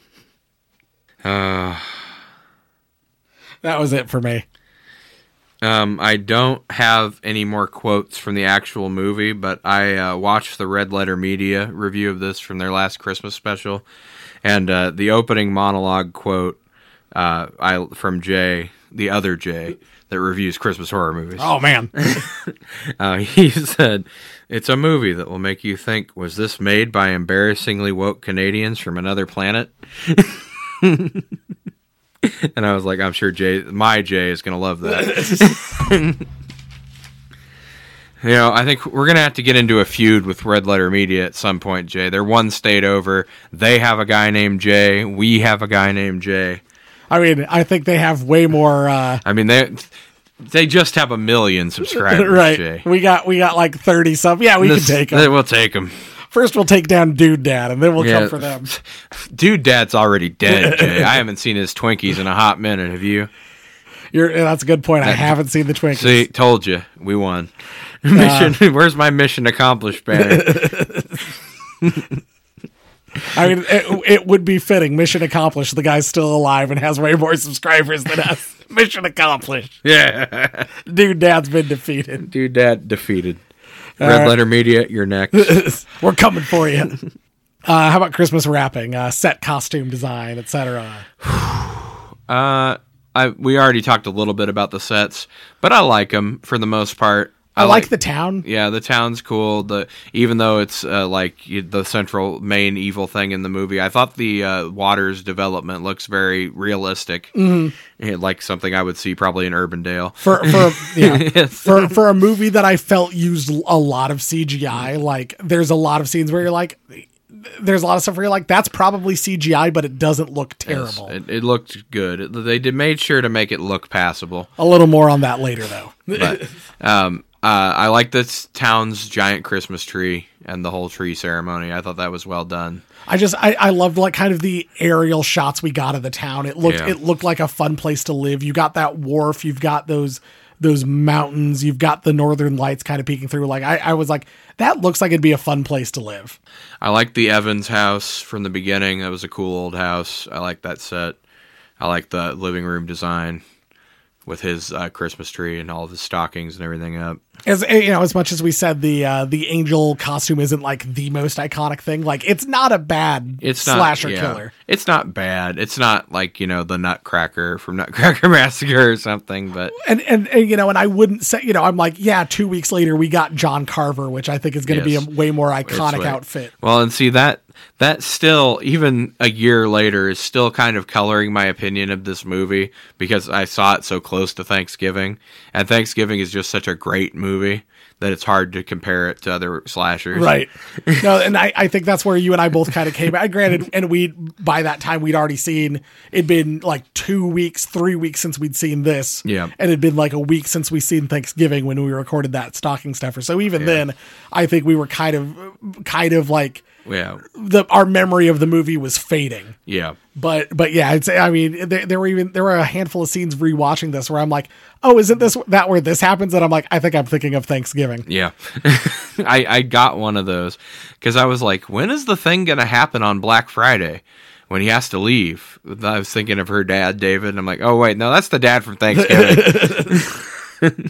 Uh, that was it for me. Um, I don't have any more quotes from the actual movie, but I uh, watched the Red Letter Media review of this from their last Christmas special, and uh, the opening monologue quote uh, I from Jay the other Jay that reviews Christmas horror movies. Oh man. Uh, he said, "It's a movie that will make you think, was this made by embarrassingly woke Canadians from another planet?" And I was like, I'm sure Jay, my Jay is going to love that. You know, I think we're going to have to get into a feud with Red Letter Media at some point, Jay. They're one state over. They have a guy named Jay. We have a guy named Jay. I mean, I think they have way more. Uh, I mean, they they just have a million subscribers, right. Jay. We got we got like thirty some. Yeah, we This- can take them. We'll take them. First, we'll take down Dude Dad, and then we'll Yeah. come for them. Dude, Dad's already dead, Jay. I haven't seen his Twinkies in a hot minute. Have you? You're, that's a good point. I haven't seen the Twinkies. See, told you. We won. Mission. Where's my mission accomplished banner? I mean, it, it would be fitting. Mission accomplished. The guy's still alive and has way more subscribers than us. Mission accomplished. Yeah. Dude Dad's been defeated. Dude, Dad defeated. All Red right. Letter Media, you're next. We're coming for you. Uh, how about Christmas wrapping, uh, set costume design, et cetera? Uh, I we already talked a little bit about the sets, but I like them for the most part. I, like the town. Yeah, the town's cool. The even though it's uh, like you- the central main evil thing in the movie, I thought the uh, Waters development looks very realistic, mm-hmm. Yeah, like something I would see probably in Urbandale. For for yeah Yes. for for a movie that I felt used a lot of C G I. Like there's a lot of scenes where you're like, there's a lot of stuff where you're like, that's probably C G I, but it doesn't look terrible. Yes, it, it looked good. It- they did made sure to make it look passable. A little more on that later, though. But um, uh, I like this town's giant Christmas tree and the whole tree ceremony. I thought that was well done. I just I, I loved like kind of the aerial shots we got of the town. It looked Yeah. it looked like a fun place to live. You got that wharf, you've got those those mountains, you've got the northern lights kind of peeking through. Like I, I was like, that looks like it'd be a fun place to live. I like the Evans house from the beginning. That was a cool old house. I like that set. I like the living room design with his uh, Christmas tree and all of his stockings and everything up. As you know, as much as we said the uh, the angel costume isn't like the most iconic thing, like it's not a bad It's not slasher yeah. killer. It's not bad. It's not like, you know, the Nutcracker from Nutcracker Massacre or something, but And, and and you know, and I wouldn't say, you know, I'm like, yeah, two weeks later we got John Carver, which I think is going to Yes. be a way more iconic It's way- outfit. Well, and see that that still, even a year later, is still kind of coloring my opinion of this movie because I saw it so close to Thanksgiving, and Thanksgiving is just such a great movie that it's hard to compare it to other slashers. Right. No, and I, I think that's where you and I both kind of came. I granted, and we by that time we'd already seen it'd been like two weeks, three weeks since we'd seen this. Yeah. And it'd been like a week since we seen Thanksgiving when we recorded that stocking stuffer. So even then, I think we were kind of kind of like Yeah. the our memory of the movie was fading. Yeah. But but yeah, I'd say I mean there, there were even there were a handful of scenes rewatching this where I'm like, oh, isn't this that where this happens? And I'm like, I think I'm thinking of Thanksgiving. Yeah. I, I got one of those because I was like, when is the thing going to happen on Black Friday when he has to leave? I was thinking of her dad, David, and I'm like, oh, wait, no, that's the dad from Thanksgiving.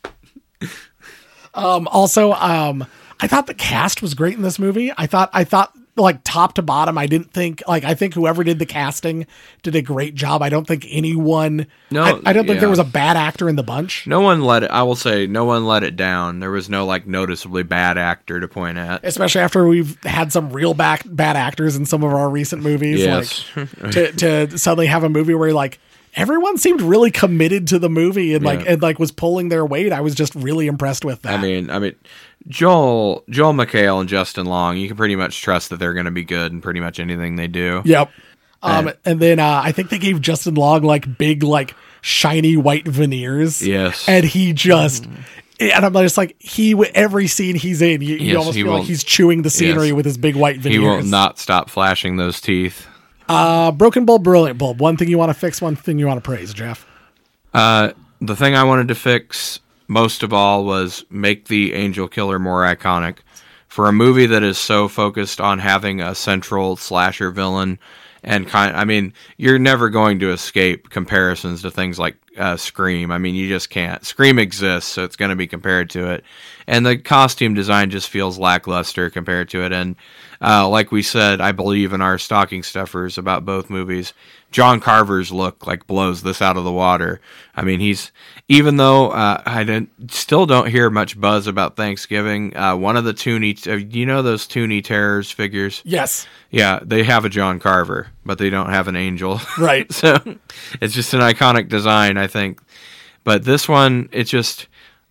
Um, also, um, I thought the cast was great in this movie. I thought, I thought like top to bottom, I didn't think like, I think whoever did the casting did a great job. I don't think anyone, No, I, I don't think yeah. there was a bad actor in the bunch, No one let it, I will say, no one let it down. There was no, like, noticeably bad actor to point at. especially after we've had some real back, bad actors in some of our recent movies. Yes. Like to, to suddenly have a movie where like, everyone seemed really committed to the movie and like, Yeah. and like was pulling their weight. I was just really impressed with that. I mean, I mean, Joel, Joel McHale and Justin Long, you can pretty much trust that they're going to be good in pretty much anything they do. Yep. Um, And- and then uh, I think they gave Justin Long like big, like shiny white veneers. Yes. And he just, and I'm just like, he, every scene he's in, you, you Yes, almost he feel like won't- he's chewing the scenery Yes. with his big white veneers. He will not stop flashing those teeth. Uh, broken bulb, brilliant bulb. One thing you want to fix, one thing you want to praise, Jeff. Uh, the thing I wanted to fix most of all was make the Angel Killer more iconic. For a movie that is so focused on having a central slasher villain, and kind, I mean, you're never going to escape comparisons to things like uh, Scream. I mean, you just can't. Scream exists, so it's going to be compared to it. And the costume design just feels lackluster compared to it. And uh, like we said, I believe in our stocking stuffers about both movies, John Carver's look like blows this out of the water. I mean, he's, even though uh, I didn't, still don't hear much buzz about Thanksgiving, uh, one of the Toonie, uh, you know those Toonie Terrors figures? Yes. Yeah, they have a John Carver, but they don't have an angel. Right. So it's just an iconic design, I think. But this one, it's just,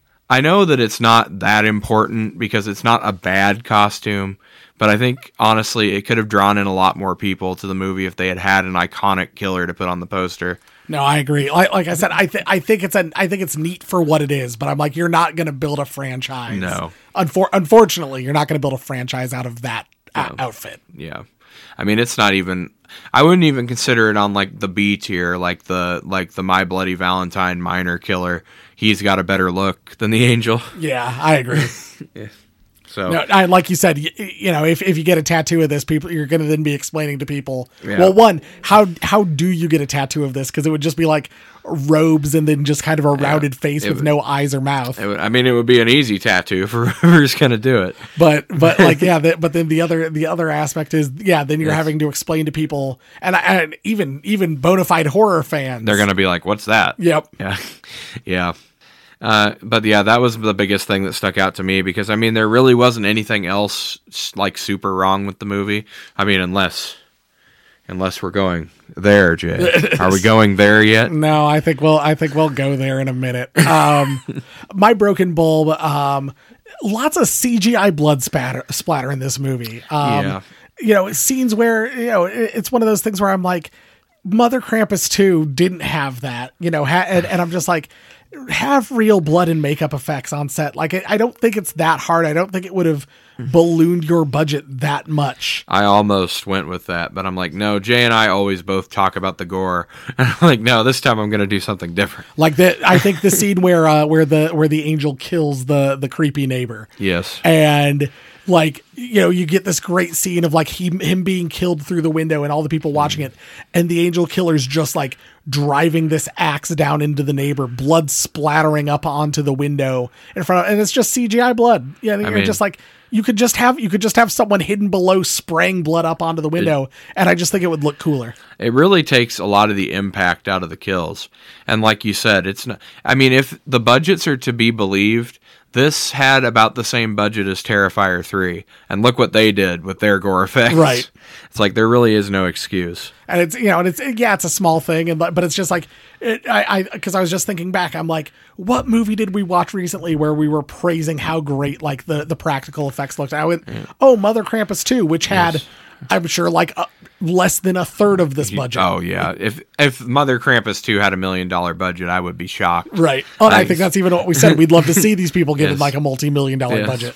I know that it's not that important because it's not a bad costume, but I think, honestly, it could have drawn in a lot more people to the movie if they had had an iconic killer to put on the poster. No, I agree. Like, like I said, I think I think it's an I think it's neat for what it is, but I'm like, you're not going to build a franchise. No. Unfor- unfortunately, you're not going to build a franchise out of that No. o- outfit. Yeah. I mean, it's not even, I wouldn't even consider it on like the B tier, like the like the My Bloody Valentine minor killer. He's got a better look than the angel. Yeah, I agree. Yeah. So No, I, like you said, you, you know, if, if you get a tattoo of this, people, you're going to then be explaining to people. Yeah. Well, one, how how do you get a tattoo of this? Because it would just be like robes and then just kind of a rounded face It with would- no eyes or mouth. it would, I mean, it would be an easy tattoo for whoever's going to do it. But but like yeah, the, but then the other the other aspect is yeah, then you're Yes. having to explain to people and, and even even bona fide horror fans. They're going to be like, "What's that?" Yep. Yeah, yeah. Uh, but yeah, that was the biggest thing that stuck out to me because I mean, there really wasn't anything else like super wrong with the movie. I mean, unless unless we're going there, Jay. Are we going there yet? No, I think we'll I think we'll go there in a minute. Um, my broken bulb. Um, lots of C G I blood spatter splatter in this movie. Um, Yeah. You know, scenes where you know it, it's one of those things where I'm like, Mother Krampus two didn't have that. You know, ha- and, and I'm just like, have real blood and makeup effects on set. Like, I, I don't think it's that hard. I don't think it would have ballooned your budget that much. I almost went with that, but I'm like, no, Jay and I always both talk about the gore. And I'm like, no, this time I'm going to do something different. Like that, I think the scene where uh, where the where the angel kills the the creepy neighbor, Yes. and like you know you get this great scene of like he him being killed through the window and all the people watching it, and the angel killer's just like driving this axe down into the neighbor, blood splattering up onto the window in front of, and it's just C G I blood. Yeah, you're mean- just like. You could just have you could just have someone hidden below spraying blood up onto the window, and I just think it would look cooler. It really takes a lot of the impact out of the kills. And like you said, it's not, I mean, if the budgets are to be believed, this had about the same budget as Terrifier three. And look what they did with their gore effects. Right. It's like there really is no excuse. And it's, you know, and it's, yeah, it's a small thing, and but it's just like, it, I, I, because I was just thinking back, I'm like, what movie did we watch recently where we were praising how great like the the practical effects looked? I went, oh, Mother Krampus two, which had, Yes. I'm sure, like uh, less than a third of this budget. Oh, yeah. If if Mother Krampus two had a million dollar budget, I would be shocked. Right. Oh, and I Thanks. think that's even what we said. We'd love to see these people given Yes. like a multi million dollar Yes. budget.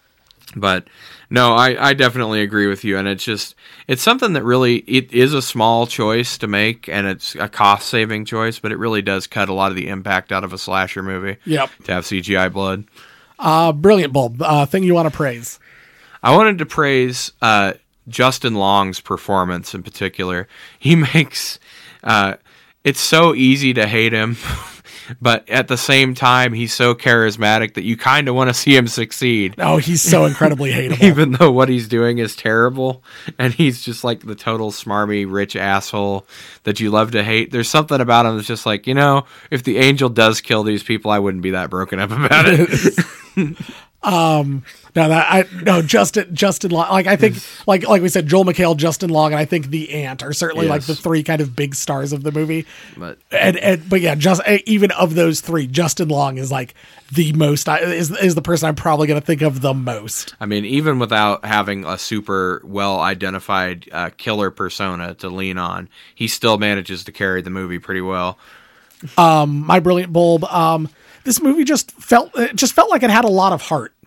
But no, I, I definitely agree with you. And it's just, it's something that really, it is a small choice to make and it's a cost saving choice, but it really does cut a lot of the impact out of a slasher movie. Yep. To have C G I blood. Uh, brilliant bulb. Uh, thing you want to praise? I wanted to praise uh, Justin Long's performance in particular. He makes, uh, it's so easy to hate him. But at the same time, he's so charismatic that you kind of want to see him succeed. Oh, he's so incredibly hateable. Even though what he's doing is terrible. And he's just like the total smarmy, rich asshole that you love to hate. There's something about him that's just like, you know, if the angel does kill these people, I wouldn't be that broken up about it. Um, no, that I no Justin Justin Long. Like I think, like like we said, Joel McHale, Justin Long, and I think the Ant are certainly like Yes. the three kind of big stars of the movie. But And, and but yeah, just even of those three, Justin Long is like the most is is the person I'm probably going to think of the most. I mean, even without having a super well identified uh, killer persona to lean on, he still manages to carry the movie pretty well. Um, My Brilliant Bulb. Um, this movie just felt it just felt like it had a lot of heart.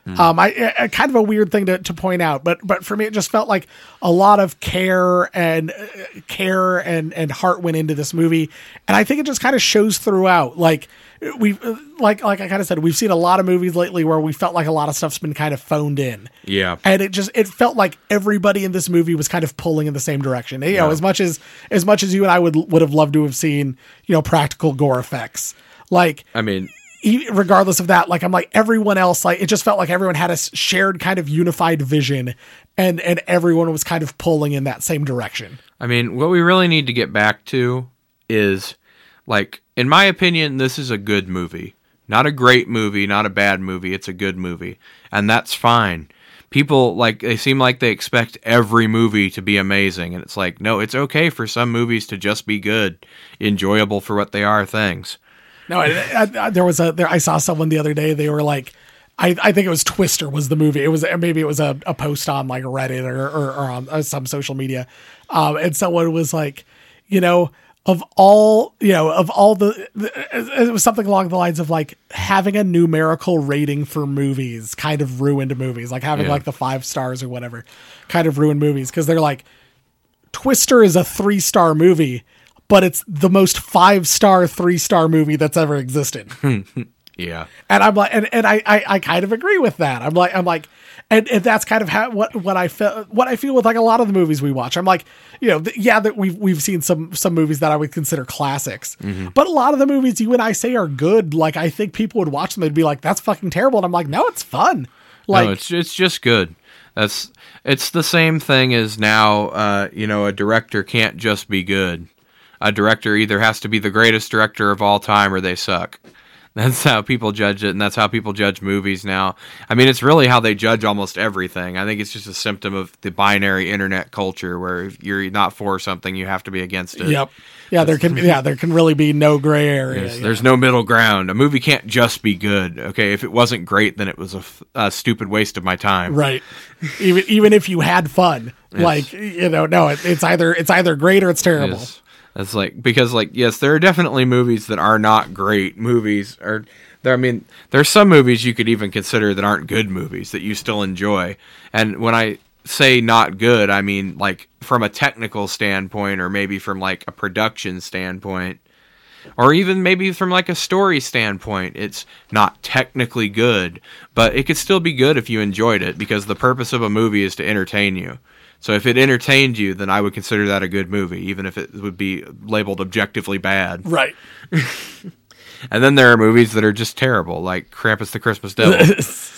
Um, I, I kind of a weird thing to, to point out, but but for me, it just felt like a lot of care and uh, care and and heart went into this movie, and I think it just kind of shows throughout. Like we like like I kind of said, we've seen a lot of movies lately where we felt like a lot of stuff's been kind of phoned in. Yeah, and it just it felt like everybody in this movie was kind of pulling in the same direction. You know, Yeah. as much as as much as you and I would would have loved to have seen, you know, practical gore effects, like. I mean. E- regardless of that, like I'm like everyone else, like it just felt like everyone had a s- shared kind of unified vision, and and everyone was kind of pulling in that same direction. I mean, what we really need to get back to is, like, in my opinion, this is a good movie. Not a great movie, not a bad movie. It's a good movie. And that's fine. People, like, they seem like they expect every movie to be amazing. And it's like, no, it's okay for some movies to just be good, enjoyable for what they are things. No, I, I, I, there was a, there, I saw someone the other day, they were like, I, I think it was Twister was the movie. It was, maybe it was a, a post on like Reddit or, or, or on uh, some social media. Um, and someone was like, you know, of all, you know, of all the, it was something along the lines of like having a numerical rating for movies kind of ruined movies, like having Yeah. like the five stars or whatever kind of ruined movies. Cause they're like, Twister is a three star movie, but it's the most five star, three star movie that's ever existed. Yeah. And I'm like, and, and I, I, I kind of agree with that. I'm like, I'm like, and, and that's kind of how, what, what I feel, what I feel with like a lot of the movies we watch. I'm like, you know, th- yeah, that we've, we've seen some, some movies that I would consider classics, Mm-hmm. but a lot of the movies you and I say are good. Like, I think people would watch them. They'd be like, that's fucking terrible. And I'm like, no, it's fun. Like, no, it's it's just good. That's it's the same thing as now. Uh, you know, a director can't just be good. A director either has to be the greatest director of all time or they suck. That's how people judge it, and that's how people judge movies now. I mean, it's really how they judge almost everything. I think it's just a symptom of the binary internet culture, where if you're not for something, you have to be against it. yep. Yeah, there can, yeah, there can really be no gray area. There's, yeah. there's no middle ground. A movie can't just be good. Okay, if it wasn't great, then it was a, f- a stupid waste of my time. Right. Even, even if you had fun, like, you know, no, it, it's either, it's either great or it's terrible. Yes. That's like, because like, yes, there are definitely movies that are not great movies, or there, I mean, there's some movies you could even consider that aren't good movies that you still enjoy. And when I say not good, I mean like from a technical standpoint, or maybe from like a production standpoint, or even maybe from like a story standpoint. It's not technically good, but it could still be good if you enjoyed it, because the purpose of a movie is to entertain you. So if it entertained you, then I would consider that a good movie, even if it would be labeled objectively bad. Right. And then there are movies that are just terrible, like Krampus the Christmas Devil,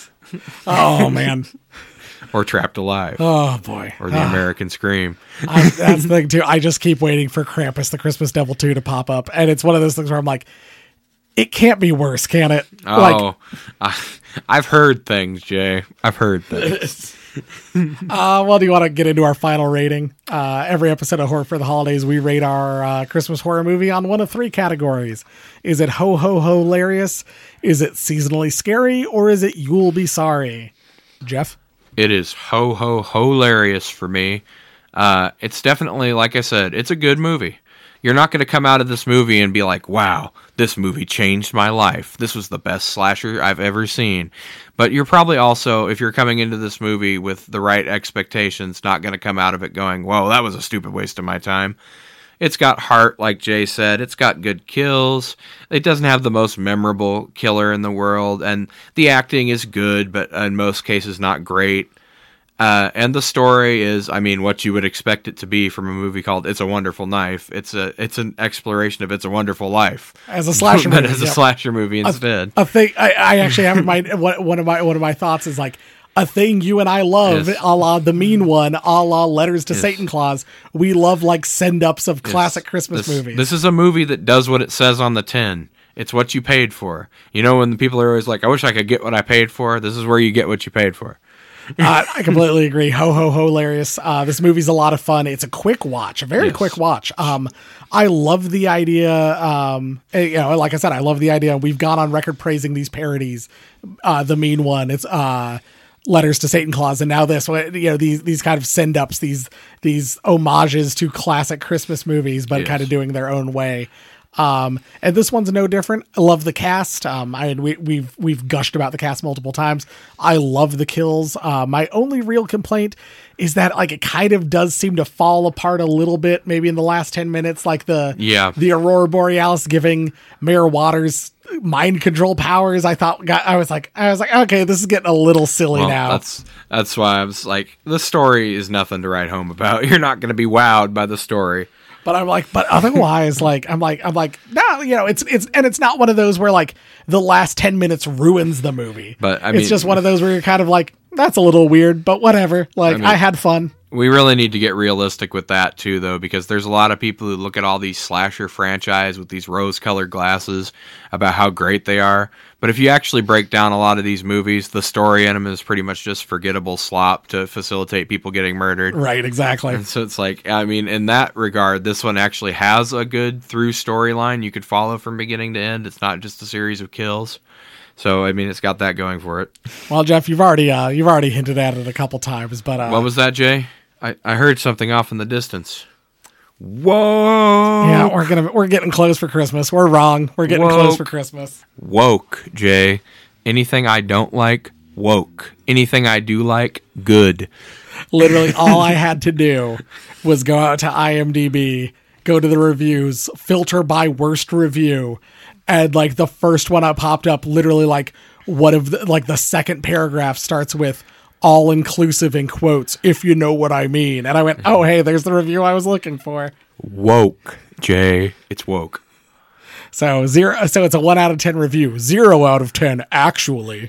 Oh man. or Trapped Alive, Oh boy. or The Ah. American Scream. I, that's the thing too. I just keep waiting for Krampus the Christmas Devil two to pop up, and it's one of those things where I'm like, it can't be worse, can it? Oh, I, I've heard things, Jay. I've heard things. Uh, well, do you want to get into our final rating? Uh, every episode of Horror for the Holidays, we rate our uh, Christmas horror movie on one of three categories. Is it ho ho ho hilarious? Is it seasonally scary? Or is it you'll be sorry? Jeff? It is ho ho hilarious for me. Uh, it's definitely, like I said, it's a good movie. You're not going to come out of this movie and be like, wow, this movie changed my life. This was the best slasher I've ever seen. But you're probably also, if you're coming into this movie with the right expectations, not going to come out of it going, whoa, that was a stupid waste of my time. It's got heart, like Jay said. It's got good kills. It doesn't have the most memorable killer in the world. And the acting is good, but in most cases not great. Uh, and the story is, I mean, what you would expect it to be from a movie called It's a Wonderful Knife. It's a it's an exploration of It's a Wonderful Life. As a slasher but movie. as a yeah. slasher movie instead. A thing I, I actually have in mind, one one of my one of my thoughts is like, a thing you and I love, Yes. a la The Mean One, a la Letters to Yes. Satan Claus. We love like send-ups of classic Christmas this, movies. This is a movie that does what it says on the tin. It's what you paid for. You know, when the people are always like, I wish I could get what I paid for. This is where you get what you paid for. uh, I completely agree. Ho ho ho hilarious. Uh, this movie's a lot of fun. It's a quick watch, a very Yes. quick watch. Um, I love the idea. Um, eh, you know, like I said, I love the idea. We've gone on record praising these parodies. Uh, the Mean One. It's uh, Letters to Satan Claus, and now this. You know, these these kind of send ups, these these homages to classic Christmas movies, but Yes. kind of doing their own way. Um, and this one's no different. I love the cast. Um, I we, we've we've gushed about the cast multiple times. I love the kills. Uh, my only real complaint is that like it kind of does seem to fall apart a little bit, maybe in the last ten minutes. Like the Yeah. the Aurora Borealis giving Mayor Waters mind control powers. I thought got, I was like I was like okay, this is getting a little silly Well, now. That's that's why I was like, the story is nothing to write home about. You're not going to be wowed by the story. But I'm like, but otherwise, like, I'm like, I'm like, no, you know, it's, it's, and it's not one of those where like the last ten minutes ruins the movie. But, I it's mean- just one of those where you're kind of like, that's a little weird, but whatever. Like, I, mean- had fun. We really need to get realistic with that too, though, because there's a lot of people who look at all these slasher franchise with these rose-colored glasses about how great they are. But if you actually break down a lot of these movies, the story in them is pretty much just forgettable slop to facilitate people getting murdered. Right. Exactly. And so it's like, I mean, in that regard, this one actually has a good through storyline you could follow from beginning to end. It's not just a series of kills. So, I mean, it's got that going for it. Well, Jeff, you've already, uh, you've already hinted at it a couple times, but, uh, What was that, Jay? I, I heard something off in the distance. Whoa! yeah, we're going to, we're getting close for Christmas. We're wrong. We're getting Woke. close for Christmas. Woke, Jay. Anything I don't like, woke. Anything I do like, good. Literally all I had to do was go out to IMDb, go to the reviews, filter by worst review, and like the first one that popped up, literally like what of the, like the second paragraph starts with all inclusive in quotes, if you know what I mean. And I went, oh, hey, there's the review I was looking for. Woke, Jay. It's woke. So zero. So it's a one out of ten review, zero out of ten actually.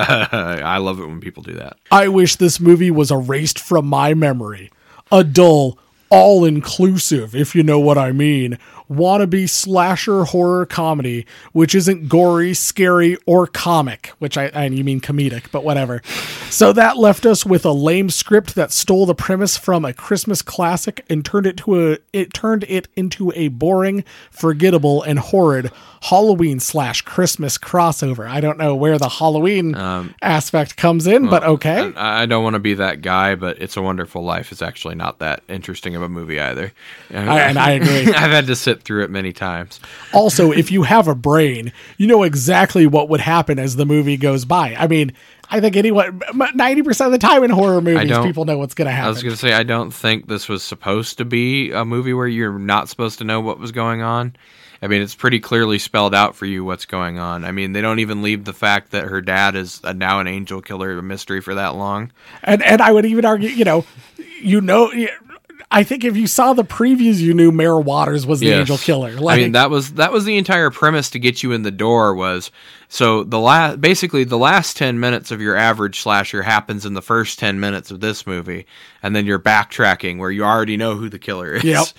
I love it when people do that. I wish this movie was erased from my memory. A dull, all-inclusive, if you know what I mean, wannabe slasher horror comedy, which isn't gory, scary, or comic, which I, and you mean comedic, but whatever. So that left us with a lame script that stole the premise from a Christmas classic and turned it to a, it turned it into a boring, forgettable, and horrid Halloween slash Christmas crossover. I don't know where the Halloween Um, aspect comes in, but okay. I, I don't want to be that guy, but It's a Wonderful Life is actually not that interesting of a movie either. I, and I agree. I've had to sit through it many times. Also, if you have a brain, you know exactly what would happen as the movie goes by. I mean, I think anyone, ninety percent of the time in horror movies, don't- people know what's going to happen. I was going to say, I don't think this was supposed to be a movie where you're not supposed to know what was going on. I mean, it's pretty clearly spelled out for you what's going on. I mean, they don't even leave the fact that her dad is a, now an angel killer a mystery for that long. And and I would even argue, you know, you know, I think if you saw the previews, you knew Mayor Waters was the Yes. angel killer. Like, I mean, that was that was the entire premise to get you in the door. Was so the last basically the last ten minutes of your average slasher happens in the first ten minutes of this movie, and then you're backtracking where you already know who the killer is. Yep.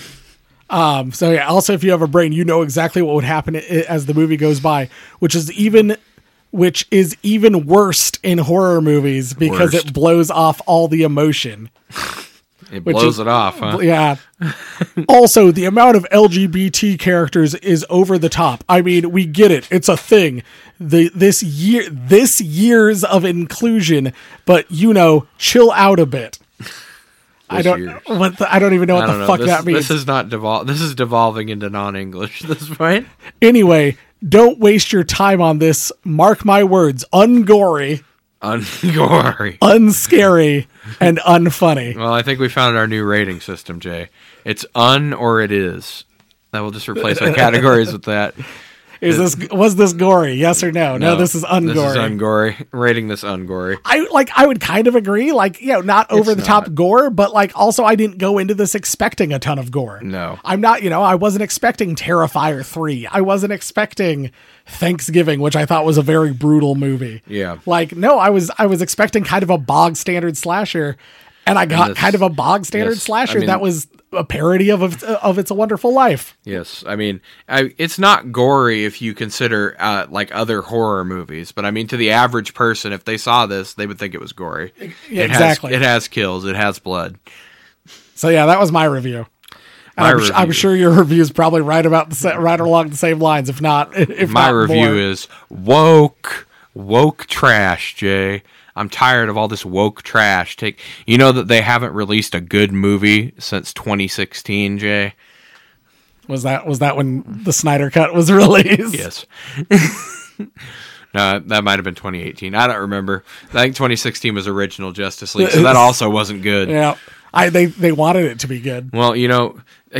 Um, so yeah, also if you have a brain, you know exactly what would happen i- as the movie goes by, which is even, which is even worst in horror movies because Worst. it blows off all the emotion. It Which blows is- it off, huh? Yeah. Also, the amount of L G B T characters is over the top. I mean, we get it. It's a thing. The this year this years of inclusion, but you know, chill out a bit. I This don't year's. what the, I don't even know what I the don't know. fuck This, that means. this is not devol- This is devolving into non-English at this point. Anyway, don't waste your time on this. Mark my words, ungory, Ungory. unscary, and unfunny. Well, I think we found our new rating system, Jay. It's un or it is. That will just replace our categories with that. Is this was this gory? Yes or no? No, this is ungory. This is ungory. Rating this ungory. I like I would kind of agree, like, you know, not over the top not. gore, but like also I didn't go into this expecting a ton of gore. No. I'm not, you know, I wasn't expecting Terrifier three. I wasn't expecting Thanksgiving, which I thought was a very brutal movie. Yeah. Like, no, I was I was expecting kind of a bog standard slasher, and I got this- kind of a bog standard yes, slasher I mean- that was a parody of of, of It's a Wonderful Life. Yes, I mean, I, it's not gory if you consider uh, like other horror movies, but I mean, to the average person, if they saw this, they would think it was gory. Yeah, It exactly. Has, it has kills. It has blood. So yeah, that was my review. And My I'm, I'm review. sure your review is probably right about the sa- right along the same lines, if not, if My not review more. is woke, woke trash, Jay. I'm tired of all this woke trash. Take, you know that they haven't released a good movie since twenty sixteen, Jay. Was that was that when the Snyder Cut was released? Yes. No, that might have been twenty eighteen. I don't remember. I think twenty sixteen was original Justice League, so that also wasn't good. Yeah. I they they wanted it to be good. Well, you know,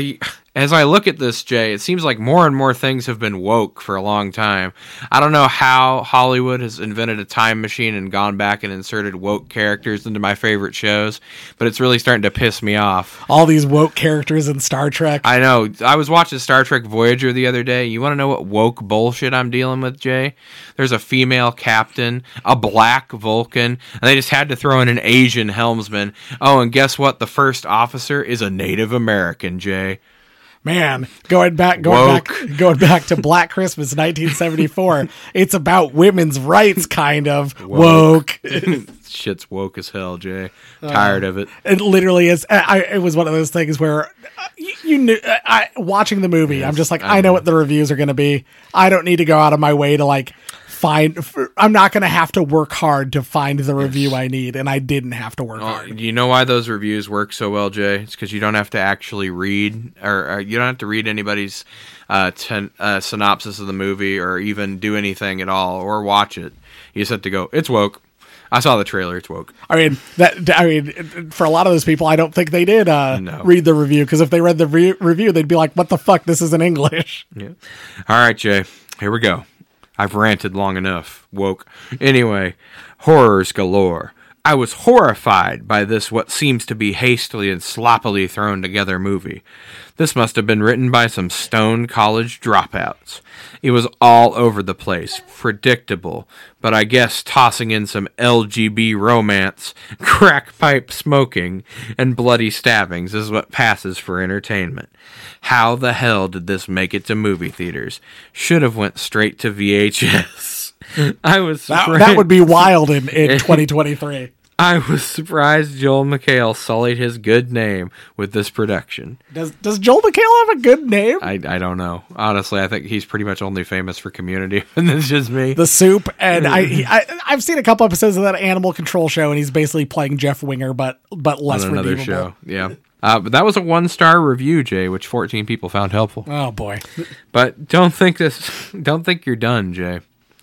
as I look at this, Jay, it seems like more and more things have been woke for a long time. I don't know how Hollywood has invented a time machine and gone back and inserted woke characters into my favorite shows, but it's really starting to piss me off. All these woke characters in Star Trek. I know. I was watching Star Trek Voyager the other day. You want to know what woke bullshit I'm dealing with, Jay? There's a female captain, a black Vulcan, and they just had to throw in an Asian helmsman. Oh, and guess what? The first officer is a Native American, Jay. Man, going back, going Woke. back, going back to Black Christmas, nineteen seventy-four. It's about women's rights, kind of woke. woke. Shit's woke as hell, Jay. Tired uh, of it. It literally is. I, it was one of those things where uh, you, you knew. Uh, I watching the movie, yes, I'm just like, I, I know, know what the reviews are going to be. I don't need to go out of my way to like find. For, I'm not going to have to work hard to find the review I need, and I didn't have to work well, hard. You know why those reviews work so well, Jay? It's because you don't have to actually read, or, or you don't have to read anybody's uh, ten, uh, synopsis of the movie, or even do anything at all, or watch it. You just have to go, it's woke. I saw the trailer. It's woke. I mean, that. I mean, for a lot of those people, I don't think they did uh, no. read the review, because if they read the re- review, they'd be like, "What the fuck? This isn't English." Yeah. All right, Jay. Here we go. I've ranted long enough. Woke. Anyway, horrors galore. I was horrified by this what seems to be hastily and sloppily thrown together movie. This must have been written by some stoned college dropouts. It was all over the place, predictable, but I guess tossing in some L G B romance, crack pipe smoking, and bloody stabbings is what passes for entertainment. How the hell did this make it to movie theaters? Should have went straight to V H S. I was surprised. That, that would be wild in, in twenty twenty-three. I was surprised Joel McHale sullied his good name with this production. Does Does Joel McHale have a good name? I, I don't know. Honestly, I think he's pretty much only famous for Community, and that's just me. The Soup, and I, he, I I've seen a couple episodes of that Animal Control show, and he's basically playing Jeff Winger, but but less on another redeemable. show. Yeah. Uh, but that was a one-star review, Jay, which fourteen people found helpful. Oh boy! But don't think this. Don't think you're done, Jay,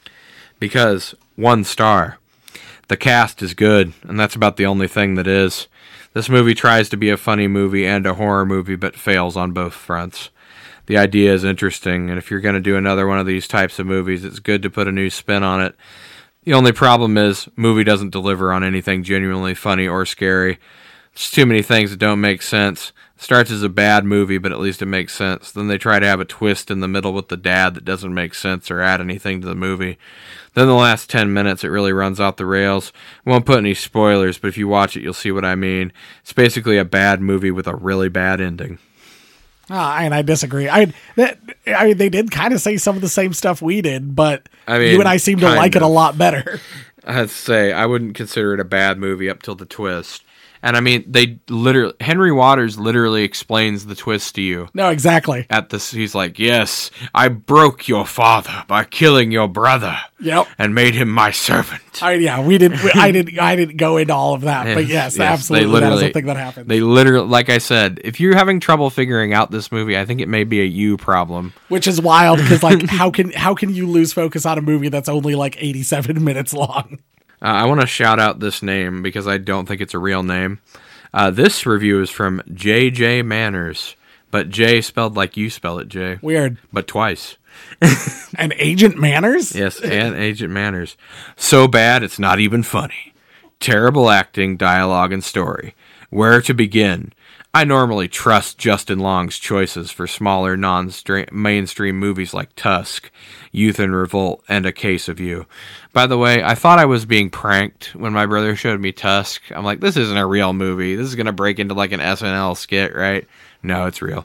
because one star. The cast is good, and that's about the only thing that is. This movie tries to be a funny movie and a horror movie, but fails on both fronts. The idea is interesting, and if you're going to do another one of these types of movies, it's good to put a new spin on it. The only problem is, movie doesn't deliver on anything genuinely funny or scary. There's too many things that don't make sense. It starts as a bad movie, but at least it makes sense. Then they try to have a twist in the middle with the dad that doesn't make sense or add anything to the movie. Then the last ten minutes, it really runs off the rails. I won't put any spoilers, but if you watch it, you'll see what I mean. It's basically a bad movie with a really bad ending. Ah, and I disagree. I, that, I mean, they did kind of say some of the same stuff we did, but I mean, you and I seem to like of. it a lot better. I'd say I wouldn't consider it a bad movie up till the twist. And I mean, they literally, Henry Waters literally explains the twist to you. No, exactly. At this, he's like, yes, I broke your father by killing your brother. Yep. And made him my servant. I, yeah, we didn't, we, I didn't, I didn't go into all of that, but yes, yes absolutely, that is a thing that happened. They literally, like I said, if you're having trouble figuring out this movie, I think it may be a you problem. Which is wild, because like, how can, how can you lose focus on a movie that's only like eighty-seven minutes long? Uh, I want to shout out this name because I don't think it's a real name. Uh, this review is from J J Manners, but J spelled like you spell it, Jay. Weird. But twice. And Agent Manners? Yes, and Agent Manners. So bad it's not even funny. Terrible acting, dialogue, and story. Where to begin? I normally trust Justin Long's choices for smaller, non-mainstream movies like Tusk, Youth in Revolt, and A Case of You. By the way, I thought I was being pranked when my brother showed me Tusk. I'm like, this isn't a real movie. This is going to break into like an S N L skit, right? No, it's real.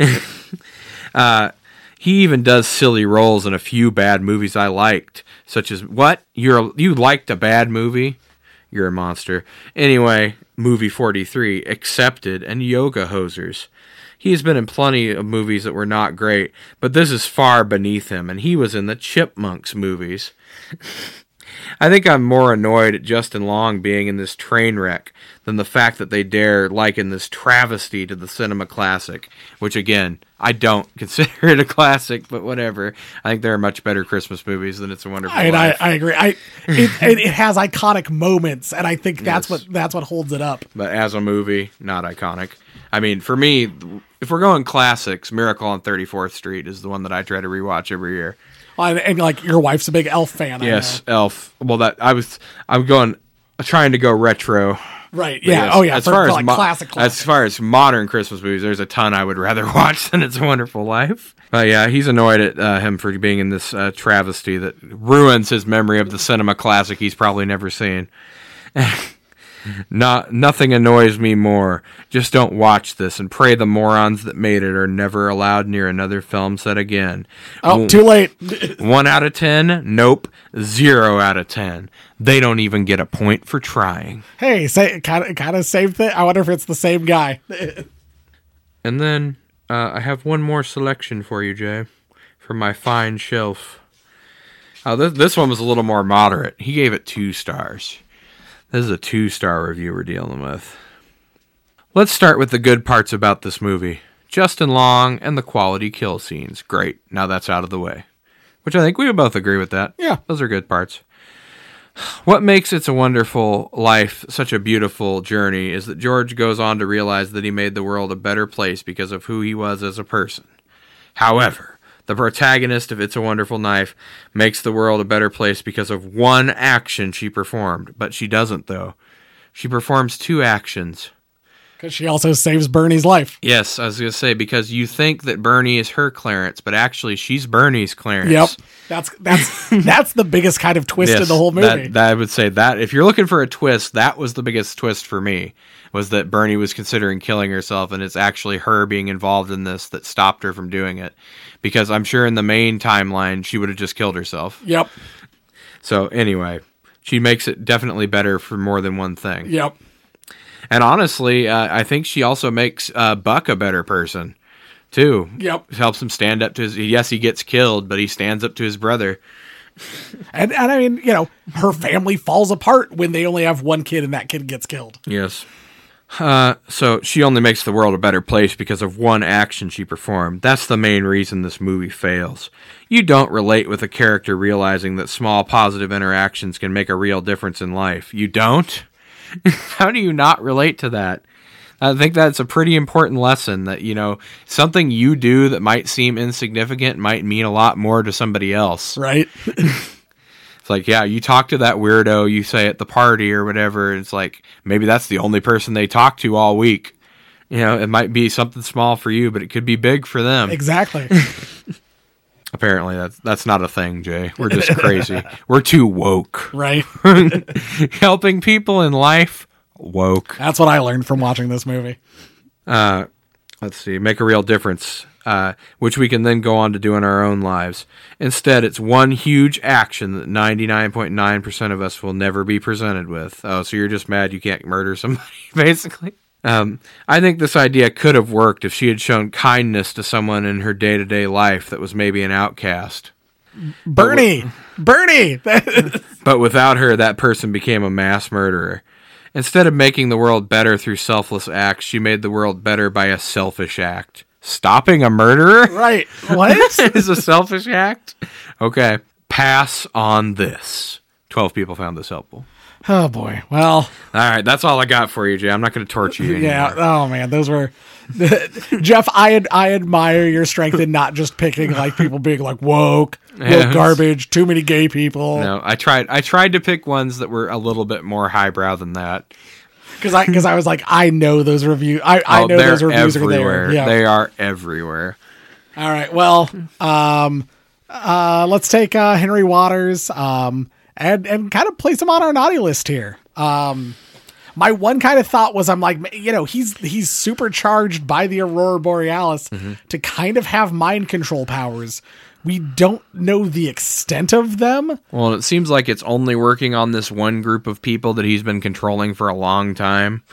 uh, he even does silly roles in a few bad movies I liked, such as, what? You're You liked a bad movie? You're a monster. Anyway, Movie forty-three, Accepted, and Yoga Hosers. He's been in plenty of movies that were not great, but this is far beneath him, and he was in the Chipmunks movies. I think I'm more annoyed at Justin Long being in this train wreck than the fact that they dare liken this travesty to the cinema classic, which, again, I don't consider it a classic, but whatever. I think there are much better Christmas movies than It's a Wonderful And Life. I, I agree. I it, it, it has iconic moments, and I think that's Yes. what that's what holds it up. But as a movie, not iconic. I mean, for me, if we're going classics, Miracle on thirty-fourth Street is the one that I try to rewatch every year. And, and like your wife's a big Elf fan. I Yes, know. Elf. Well, that I was. I'm going, trying to go retro. Right. But Yeah. yes, Oh yeah. As For, far for as like mo- classic, as classic. far as modern Christmas movies, there's a ton I would rather watch than It's a Wonderful Life. But yeah, he's annoyed at uh, him for being in this uh, travesty that ruins his memory of the cinema classic he's probably never seen. Not nothing annoys me more. Just don't watch this and pray the morons that made it are never allowed near another film set again. Oh, too late. One out of ten? Nope. Zero out of ten. They don't even get a point for trying. Hey, say kind of kind of same thing. I wonder if it's the same guy. And then uh, I have one more selection for you, Jay, from my fine shelf. Oh, this, this one was a little more moderate. He gave it two stars. This is a two-star review we're dealing with. Let's start with the good parts about this movie. Justin Long and the quality kill scenes. Great. Now that's out of the way. Which I think we would both agree with that. Yeah. Those are good parts. What makes It's a Wonderful Life such a beautiful journey is that George goes on to realize that he made the world a better place because of who he was as a person. However, the protagonist of It's a Wonderful Life makes the world a better place because of one action she performed. But she doesn't, though. She performs two actions. Because she also saves Bernie's life. Yes, I was going to say, because you think that Bernie is her Clarence, but actually she's Bernie's Clarence. Yep. That's that's that's the biggest kind of twist Yes, in the whole movie. That, that I would say that if you're looking for a twist, that was the biggest twist for me, was that Bernie was considering killing herself, and it's actually her being involved in this that stopped her from doing it. Because I'm sure in the main timeline, she would have just killed herself. Yep. So anyway, she makes it definitely better for more than one thing. Yep. And honestly, uh, I think she also makes uh, Buck a better person, too. Yep. Helps him stand up to his... Yes, he gets killed, but he stands up to his brother. And and I mean, you know, her family falls apart when they only have one kid and that kid gets killed. Yes. Uh, so she only makes the world a better place because of one action she performed. That's the main reason this movie fails. You don't relate with a character realizing that small positive interactions can make a real difference in life. You don't? How do you not relate to that? I think that's a pretty important lesson that, you know, something you do that might seem insignificant might mean a lot more to somebody else. Right? It's like, yeah, you talk to that weirdo, you say at the party or whatever, and it's like, maybe that's the only person they talk to all week. You know, it might be something small for you, but it could be big for them. Exactly. Apparently, that's that's not a thing, Jay. We're just crazy. We're too woke. Right? Helping people in life, woke. That's what I learned from watching this movie. Uh, let's see, make a real difference, uh, which we can then go on to do in our own lives. Instead, it's one huge action that ninety-nine point nine percent of us will never be presented with. Oh, so you're just mad you can't murder somebody, basically? Um, I think this idea could have worked if she had shown kindness to someone in her day-to-day life that was maybe an outcast. Bernie! Bernie! But without her, that person became a mass murderer. Instead of making the world better through selfless acts, she made the world better by a selfish act. Stopping a murderer? Right. What? Is a selfish act? Okay. Pass on this. Twelve people found this helpful. Oh, boy. Well, All right, that's all I got for you, Jay. I'm not going to torture you anymore. yeah. Oh, man. Those were... Jeff, I I admire your strength in not just picking like people being like woke, woke Yes. garbage, too many gay people. No, I tried. I tried to pick ones that were a little bit more highbrow than that. Because I because I was like, I know those reviews. I, I Oh, know they're those reviews everywhere. are there. Yeah. They are everywhere. All right. Well, um, uh, let's take uh, Henry Waters um, and and kind of place him on our naughty list here. Um, my one kind of thought was, I'm like, you know, he's he's supercharged by the Aurora Borealis Mm-hmm. to kind of have mind control powers. We don't know the extent of them. Well, it seems like it's only working on this one group of people that he's been controlling for a long time.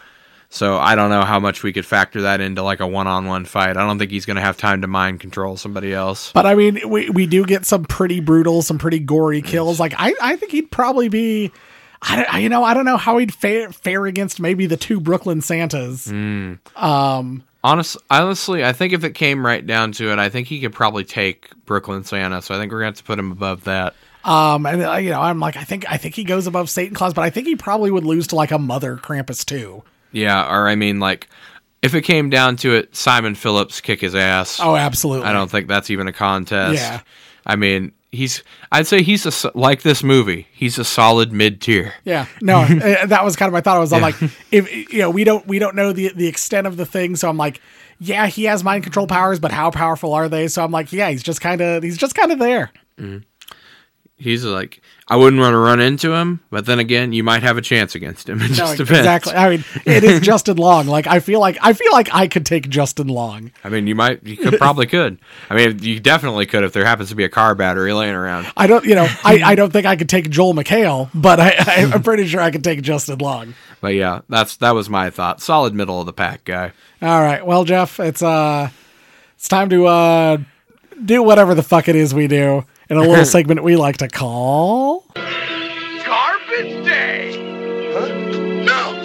So I don't know how much we could factor that into like a one-on-one fight. I don't think he's going to have time to mind control somebody else. But I mean, we we do get some pretty brutal, some pretty gory kills. Like I, I think he'd probably be, I don't, you know, I don't know how he'd fare, fare against maybe the two Brooklyn Santas. Mm. Um, Honest, honestly, I think if it came right down to it, I think he could probably take Brooklyn Santa. So I think we're going to have to put him above that. Um, and uh, you know, I'm like, I think, I think he goes above Satan Claus, but I think he probably would lose to like a Mother Krampus too. Yeah, or I mean, like, if it came down to it, Simon Phillips kick his ass. Oh, absolutely. I don't think that's even a contest. Yeah. I mean, he's, I'd say he's a, like this movie, he's a solid mid-tier. Yeah, no, uh, that was kind of my thought. I was I'm like, if you know, we don't we don't know the the extent of the thing, so I'm like, yeah, he has mind control powers, but how powerful are they? So I'm like, yeah, he's just kind of he's just kind of there. Mm-hmm. He's like, I wouldn't want to run into him, but then again, you might have a chance against him. It No, just depends. exactly. I mean, it is Justin Long. Like, I feel like I feel like I could take Justin Long. I mean, you might, you could probably could. I mean, you definitely could if there happens to be a car battery laying around. I don't, you know, I, I don't think I could take Joel McHale, but I, I I'm pretty sure I could take Justin Long. But yeah, that's that was my thought. Solid middle of the pack guy. All right, well, Jeff, it's uh, it's time to uh, do whatever the fuck it is we do in a little segment we like to call Garbage Day! Huh? No!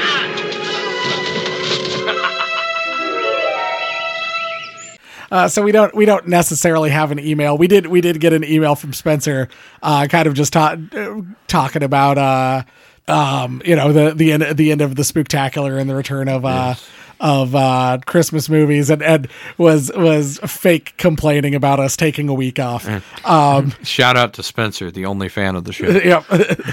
Uh, so we don't we don't necessarily have an email. We did we did get an email from Spencer, uh, kind of just ta- talking about uh, um, you know the the end the end of the Spooktacular and the return of uh, yes. of uh, Christmas movies, and, and was was fake complaining about us taking a week off. Um, Shout out to Spencer, the only fan of the show. Yep.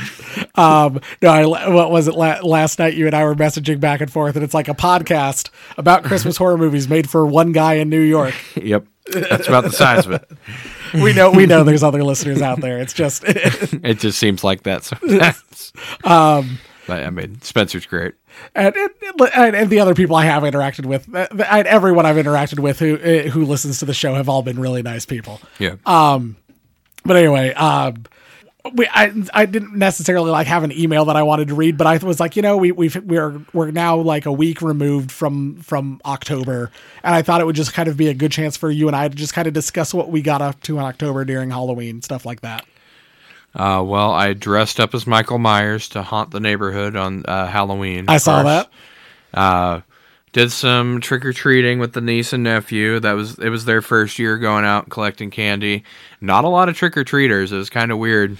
um, no, I, what was it? La- last night you and I were messaging back and forth, and it's like a podcast about Christmas horror movies made for one guy in New York. Yep, that's about the size of it. We know, we know. There's other listeners out there. It's just, it just seems like that sometimes. um, but I mean, Spencer's great. and, and and the other people I have interacted with, and everyone I've interacted with who who listens to the show have all been really nice people. Yeah. Um, but anyway, um, we I I didn't necessarily like have an email that I wanted to read, but I was like, you know, we we've we're we're now like a week removed from from October, and I thought it would just kind of be a good chance for you and I to just kind of discuss what we got up to in October during Halloween, stuff like that. Uh, well, I dressed up as Michael Myers to haunt the neighborhood on uh, Halloween. I saw course. that. Uh, did some trick or treating with the niece and nephew. That was it. Was their first year going out collecting candy. Not a lot of trick or treaters. It was kind of weird.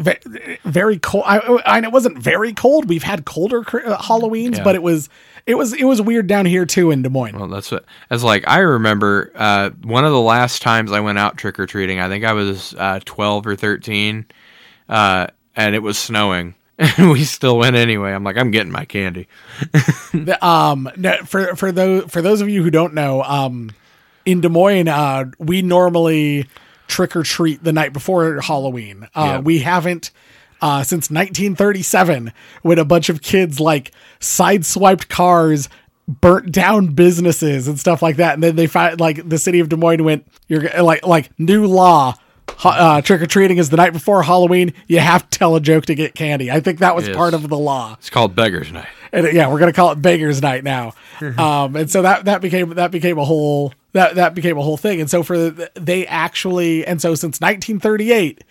Very cold. I, I it wasn't very cold. We've had colder uh, Halloweens, Yeah. but it was it was it was weird down here too in Des Moines. Well, that's what. As like I remember, uh, one of the last times I went out trick or treating. I think I was uh, twelve or thirteen, uh, and it was snowing. And we still went anyway. I'm like, I'm getting my candy. The, um, no, for for those for those of you who don't know, um, in Des Moines, uh, we normally trick or treat the night before Halloween. Uh, Yeah. We haven't uh, since nineteen thirty-seven, when a bunch of kids like sideswiped cars, burnt down businesses and stuff like that, and then they find like the city of Des Moines went, you're like like new law. Uh, trick-or-treating is the night before Halloween. You have to tell a joke to get candy. I think that was Yes. part of the law. It's called Beggar's Night. And uh, yeah, we're gonna call it Beggars Night now. um, and so that that became that became a whole that that became a whole thing. And so for the, they actually and so since nineteen thirty-eight,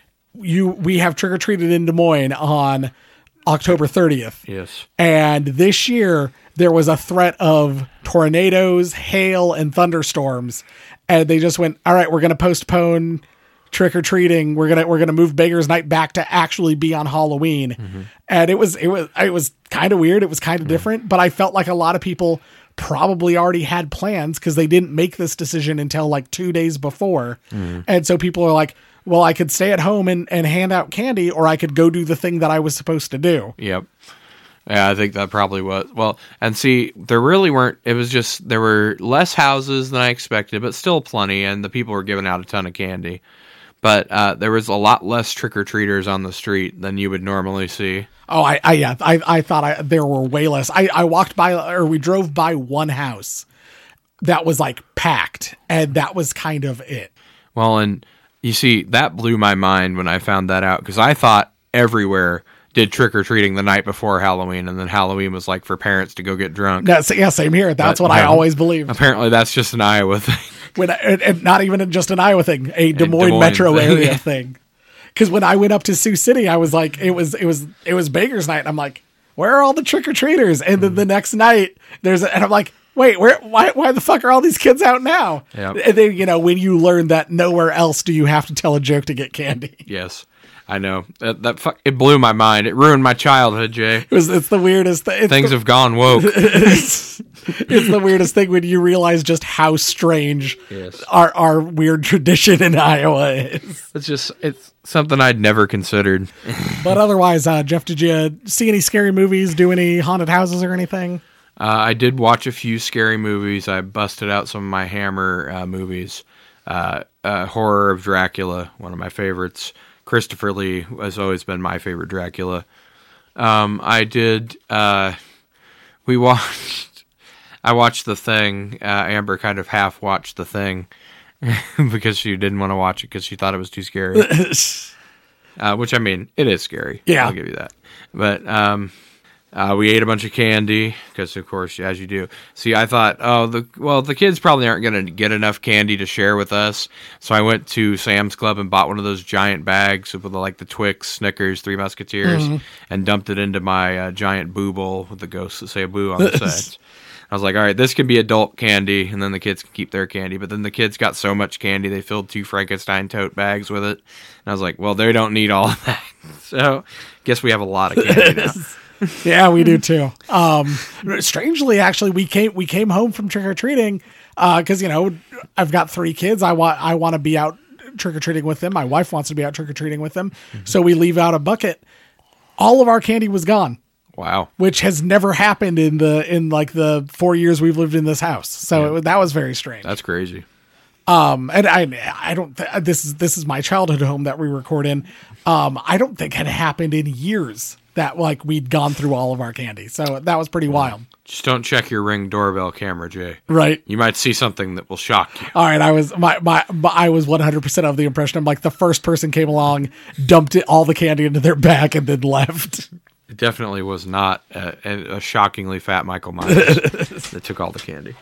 you we have trick-or-treated in Des Moines on October thirtieth. Yes. And this year there was a threat of tornadoes, hail, and thunderstorms, and they just went, all right, we're gonna postpone trick-or-treating. We're gonna we're gonna move Beggars Night back to actually be on Halloween. Mm-hmm. And it was it was it was kind of weird. It was kind of mm-hmm. different, but I felt like a lot of people probably already had plans because they didn't make this decision until like two days before. Mm-hmm. And so people are like, well, I could stay at home and, and hand out candy, or I could go do the thing that I was supposed to do. Yep. Yeah, I think that probably was. Well, and see, there really weren't, it was just, there were less houses than I expected, but still plenty, and the people were giving out a ton of candy. But uh, there was a lot less trick-or-treaters on the street than you would normally see. Oh, I, I yeah, I, I thought I, there were way less. I, I walked by, or we drove by one house that was like packed, and that was kind of it. Well, and you see, that blew my mind when I found that out, because I thought everywhere did trick or treating the night before Halloween, and then Halloween was like for parents to go get drunk. That's, yeah, same here. That's But what I no. always believed. Apparently, that's just an Iowa thing. When I, and, and not even just an Iowa thing, a Des Moines, Des Moines metro thing. area thing. Because when I went up to Sioux City, I was like, it was it was it was Baker's night. And I'm like, where are all the trick or treaters? And then the next night, there's a, and I'm like, wait, where? Why? Why the fuck are all these kids out now? Yep. And then you know when you learn that nowhere else do you have to tell a joke to get candy. Yes, I know that that fuck, it blew my mind. It ruined my childhood, Jay. It was it's the weirdest thing. Things the, have gone woke. it's, it's the weirdest thing when you realize just how strange Yes. our our weird tradition in Iowa is. It's just it's something I'd never considered. But otherwise, uh, Jeff, did you see any scary movies? Do any haunted houses or anything? Uh, I did watch a few scary movies. I busted out some of my Hammer uh, movies. Uh, uh, Horror of Dracula, one of my favorites. Christopher Lee has always been my favorite Dracula. Um, I did. Uh, we watched. I watched The Thing. Uh, Amber kind of half watched The Thing because she didn't want to watch it because she thought it was too scary. uh, which I mean, it is scary. Yeah. I'll give you that. But um, uh, we ate a bunch of candy because, of course, as you do. See, I thought, oh, the well, the kids probably aren't going to get enough candy to share with us. So I went to Sam's Club and bought one of those giant bags with the, like the Twix, Snickers, Three Musketeers, Mm-hmm. and dumped it into my uh, giant boo bowl with the ghosts that say boo on the sides. I was like, all right, this can be adult candy, and then the kids can keep their candy. But then the kids got so much candy, they filled two Frankenstein tote bags with it. And I was like, well, they don't need all of that. So guess we have a lot of candy now. Yeah, we do too. Um, strangely, actually, we came we came home from trick or treating because you know I've got three kids. I want I want to be out trick or treating with them. My wife wants to be out trick or treating with them. Mm-hmm. So we leave out a bucket. All of our candy was gone. Wow. Which has never happened in the in like the four years we've lived in this house. So Yeah. it, that was very strange. That's crazy. Um, and I I don't th- this is this is my childhood home that we record in. Um, I don't think had happened in years that like we'd gone through all of our candy. So that was pretty wild. Just don't check your Ring doorbell camera, Jay. Right. You might see something that will shock you. All right, I was my, my, my I was one hundred percent of the impression. I'm like the first person came along, dumped it, all the candy into their bag, and then left. It definitely was not a, a, a shockingly fat Michael Myers that took all the candy.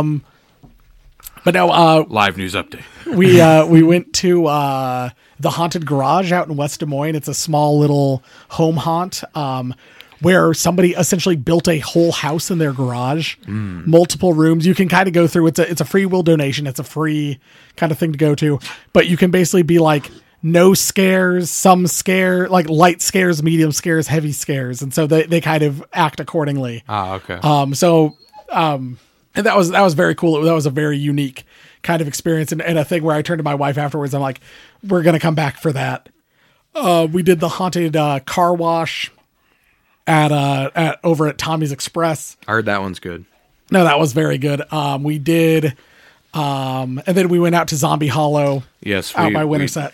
But no, uh, Live news update. we uh, we went to uh, the Haunted Garage out in West Des Moines. It's a small little home haunt um, where somebody essentially built a whole house in their garage, mm. multiple rooms. You can kind of go through. It's a it's a free will donation. It's a free kind of thing to go to, but you can basically be like no scares, some scare, like light scares, medium scares, heavy scares, and so they they kind of act accordingly. Ah, okay. Um, so, um, and that was, that was very cool. That was a very unique kind of experience and, and a thing where I turned to my wife afterwards. I'm like, we're going to come back for that. Uh, we did the haunted, uh, car wash at, uh, at over at Tommy's Express. I heard that one's good. No, that was very good. Um, we did, um, and then we went out to Zombie Hollow. Yes. Out we, by we, Winterset.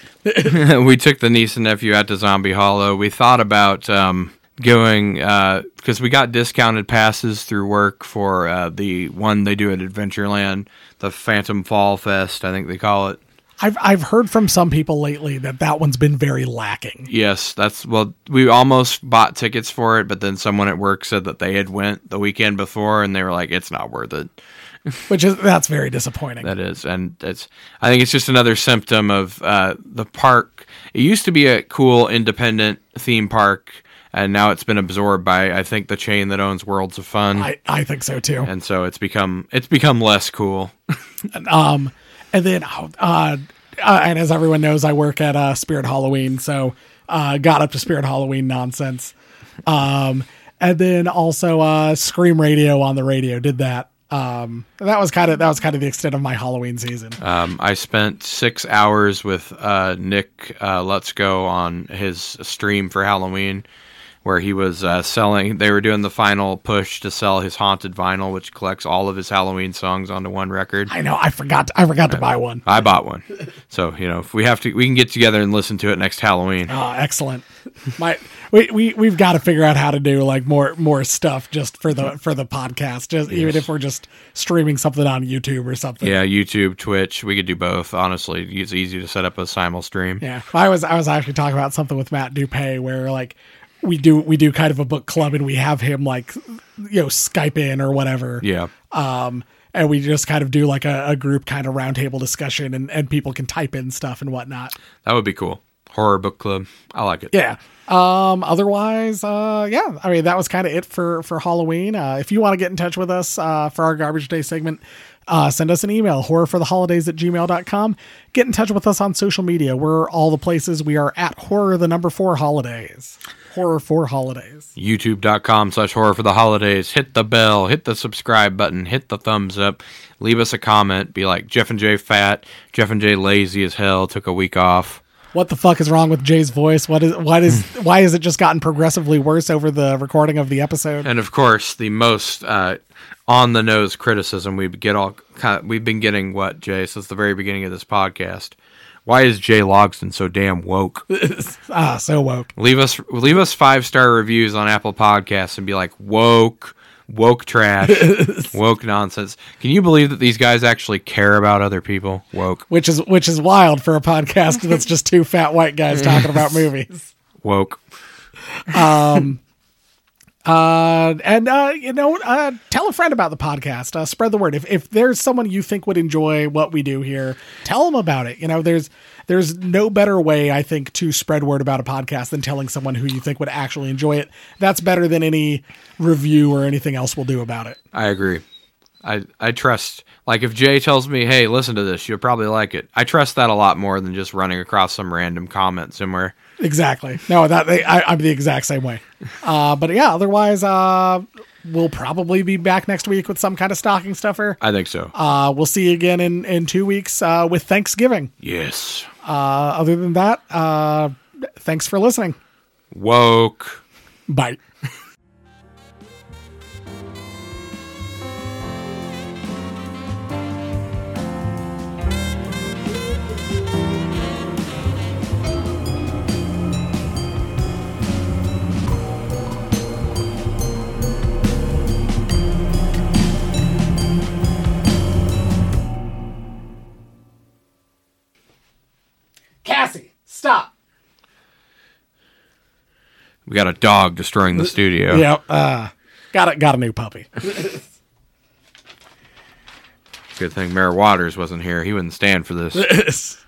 we took the niece and nephew out to Zombie Hollow. We thought about, um, going because uh, we got discounted passes through work for uh, the one they do at Adventureland, the Phantom Fall Fest, I think they call it. I've I've heard from some people lately that that one's been very lacking. Yes, that's well. We almost bought tickets for it, but then someone at work said that they had went the weekend before, and they were like, "It's not worth it." Which is that's very disappointing. That is, and it's. I think it's just another symptom of uh, the park. It used to be a cool independent theme park. And now it's been absorbed by, I think, the chain that owns Worlds of Fun. I, I think so too. And so it's become it's become less cool. um, and then, uh, uh, and as everyone knows, I work at uh, Spirit Halloween, so uh, got up to Spirit Halloween nonsense. Um, and then also uh, Scream Radio on the radio did that. Um, that was kind of that was kind of the extent of my Halloween season. Um, I spent six hours with uh, Nick uh, Let's Go on his stream for Halloween, where he was uh, selling. They were doing the final push to sell his Haunted vinyl, which collects all of his Halloween songs onto one record. I know. I forgot. I forgot to buy one. I bought one, so you know if we have to, we can get together and listen to it next Halloween. Oh, excellent! My we we we've got to figure out how to do like more more stuff just for the for the podcast. Just yes. Even if we're just streaming something on YouTube or something. Yeah, YouTube, Twitch. We could do both. Honestly, it's easy to set up a simul stream. Yeah, I was I was actually talking about something with Matt Dupay where like. we do we do kind of a book club, and we have him like, you know, Skype in or whatever. Yeah. Um, and we just kind of do like a, a group kind of roundtable discussion, and, and people can type in stuff and whatnot. That would be cool. Horror book club. I like it. Yeah. Um, otherwise, uh, yeah, I mean, that was kind of it for, for Halloween. Uh, if you want to get in touch with us, uh, for our Garbage Day segment, uh, send us an email, horrorfortheholidays at gmail dot com. Get in touch with us on social media. We're all the places. We are at horror, the number four holidays. Horror for Holidays. YouTube.com slash horror for the holidays. Hit the bell, hit the subscribe button, hit the thumbs up, leave us a comment, be like, Jeff and Jay fat, Jeff and Jay lazy as hell, took a week off. What the fuck is wrong with Jay's voice? What is, what is, why has it just gotten progressively worse over the recording of the episode? And of course, the most uh, on the nose criticism we get all kind of, we've been getting what, Jay, since the very beginning of this podcast. Why is Jay Logston so damn woke? ah, so woke. Leave us leave us five star reviews on Apple Podcasts and be like, woke, woke trash, woke nonsense. Can you believe that these guys actually care about other people? Woke. Which is which is wild for a podcast that's just two fat white guys talking about movies. Woke. Um. Uh and uh you know uh tell a friend about the podcast. Uh, spread the word. If if there's someone you think would enjoy what we do here, tell them about it. You know, there's there's no better way, I think, to spread word about a podcast than telling someone who you think would actually enjoy it. That's better than any review or anything else we'll do about it. I agree. I I trust, like, if Jay tells me, hey, listen to this, you'll probably like it. I trust that a lot more than just running across some random comment somewhere. Exactly. No, that they, I, I'm the exact same way. Uh, but yeah, otherwise, uh, we'll probably be back next week with some kind of stocking stuffer. I think so. Uh, we'll see you again in, in two weeks uh, with Thanksgiving. Yes. Uh, other than that, uh, thanks for listening. Woke. Bye. Cassie, stop. We got a dog destroying the studio. Yep. Uh, got it. Got a new puppy. Good thing Mayor Waters wasn't here. He wouldn't stand for this.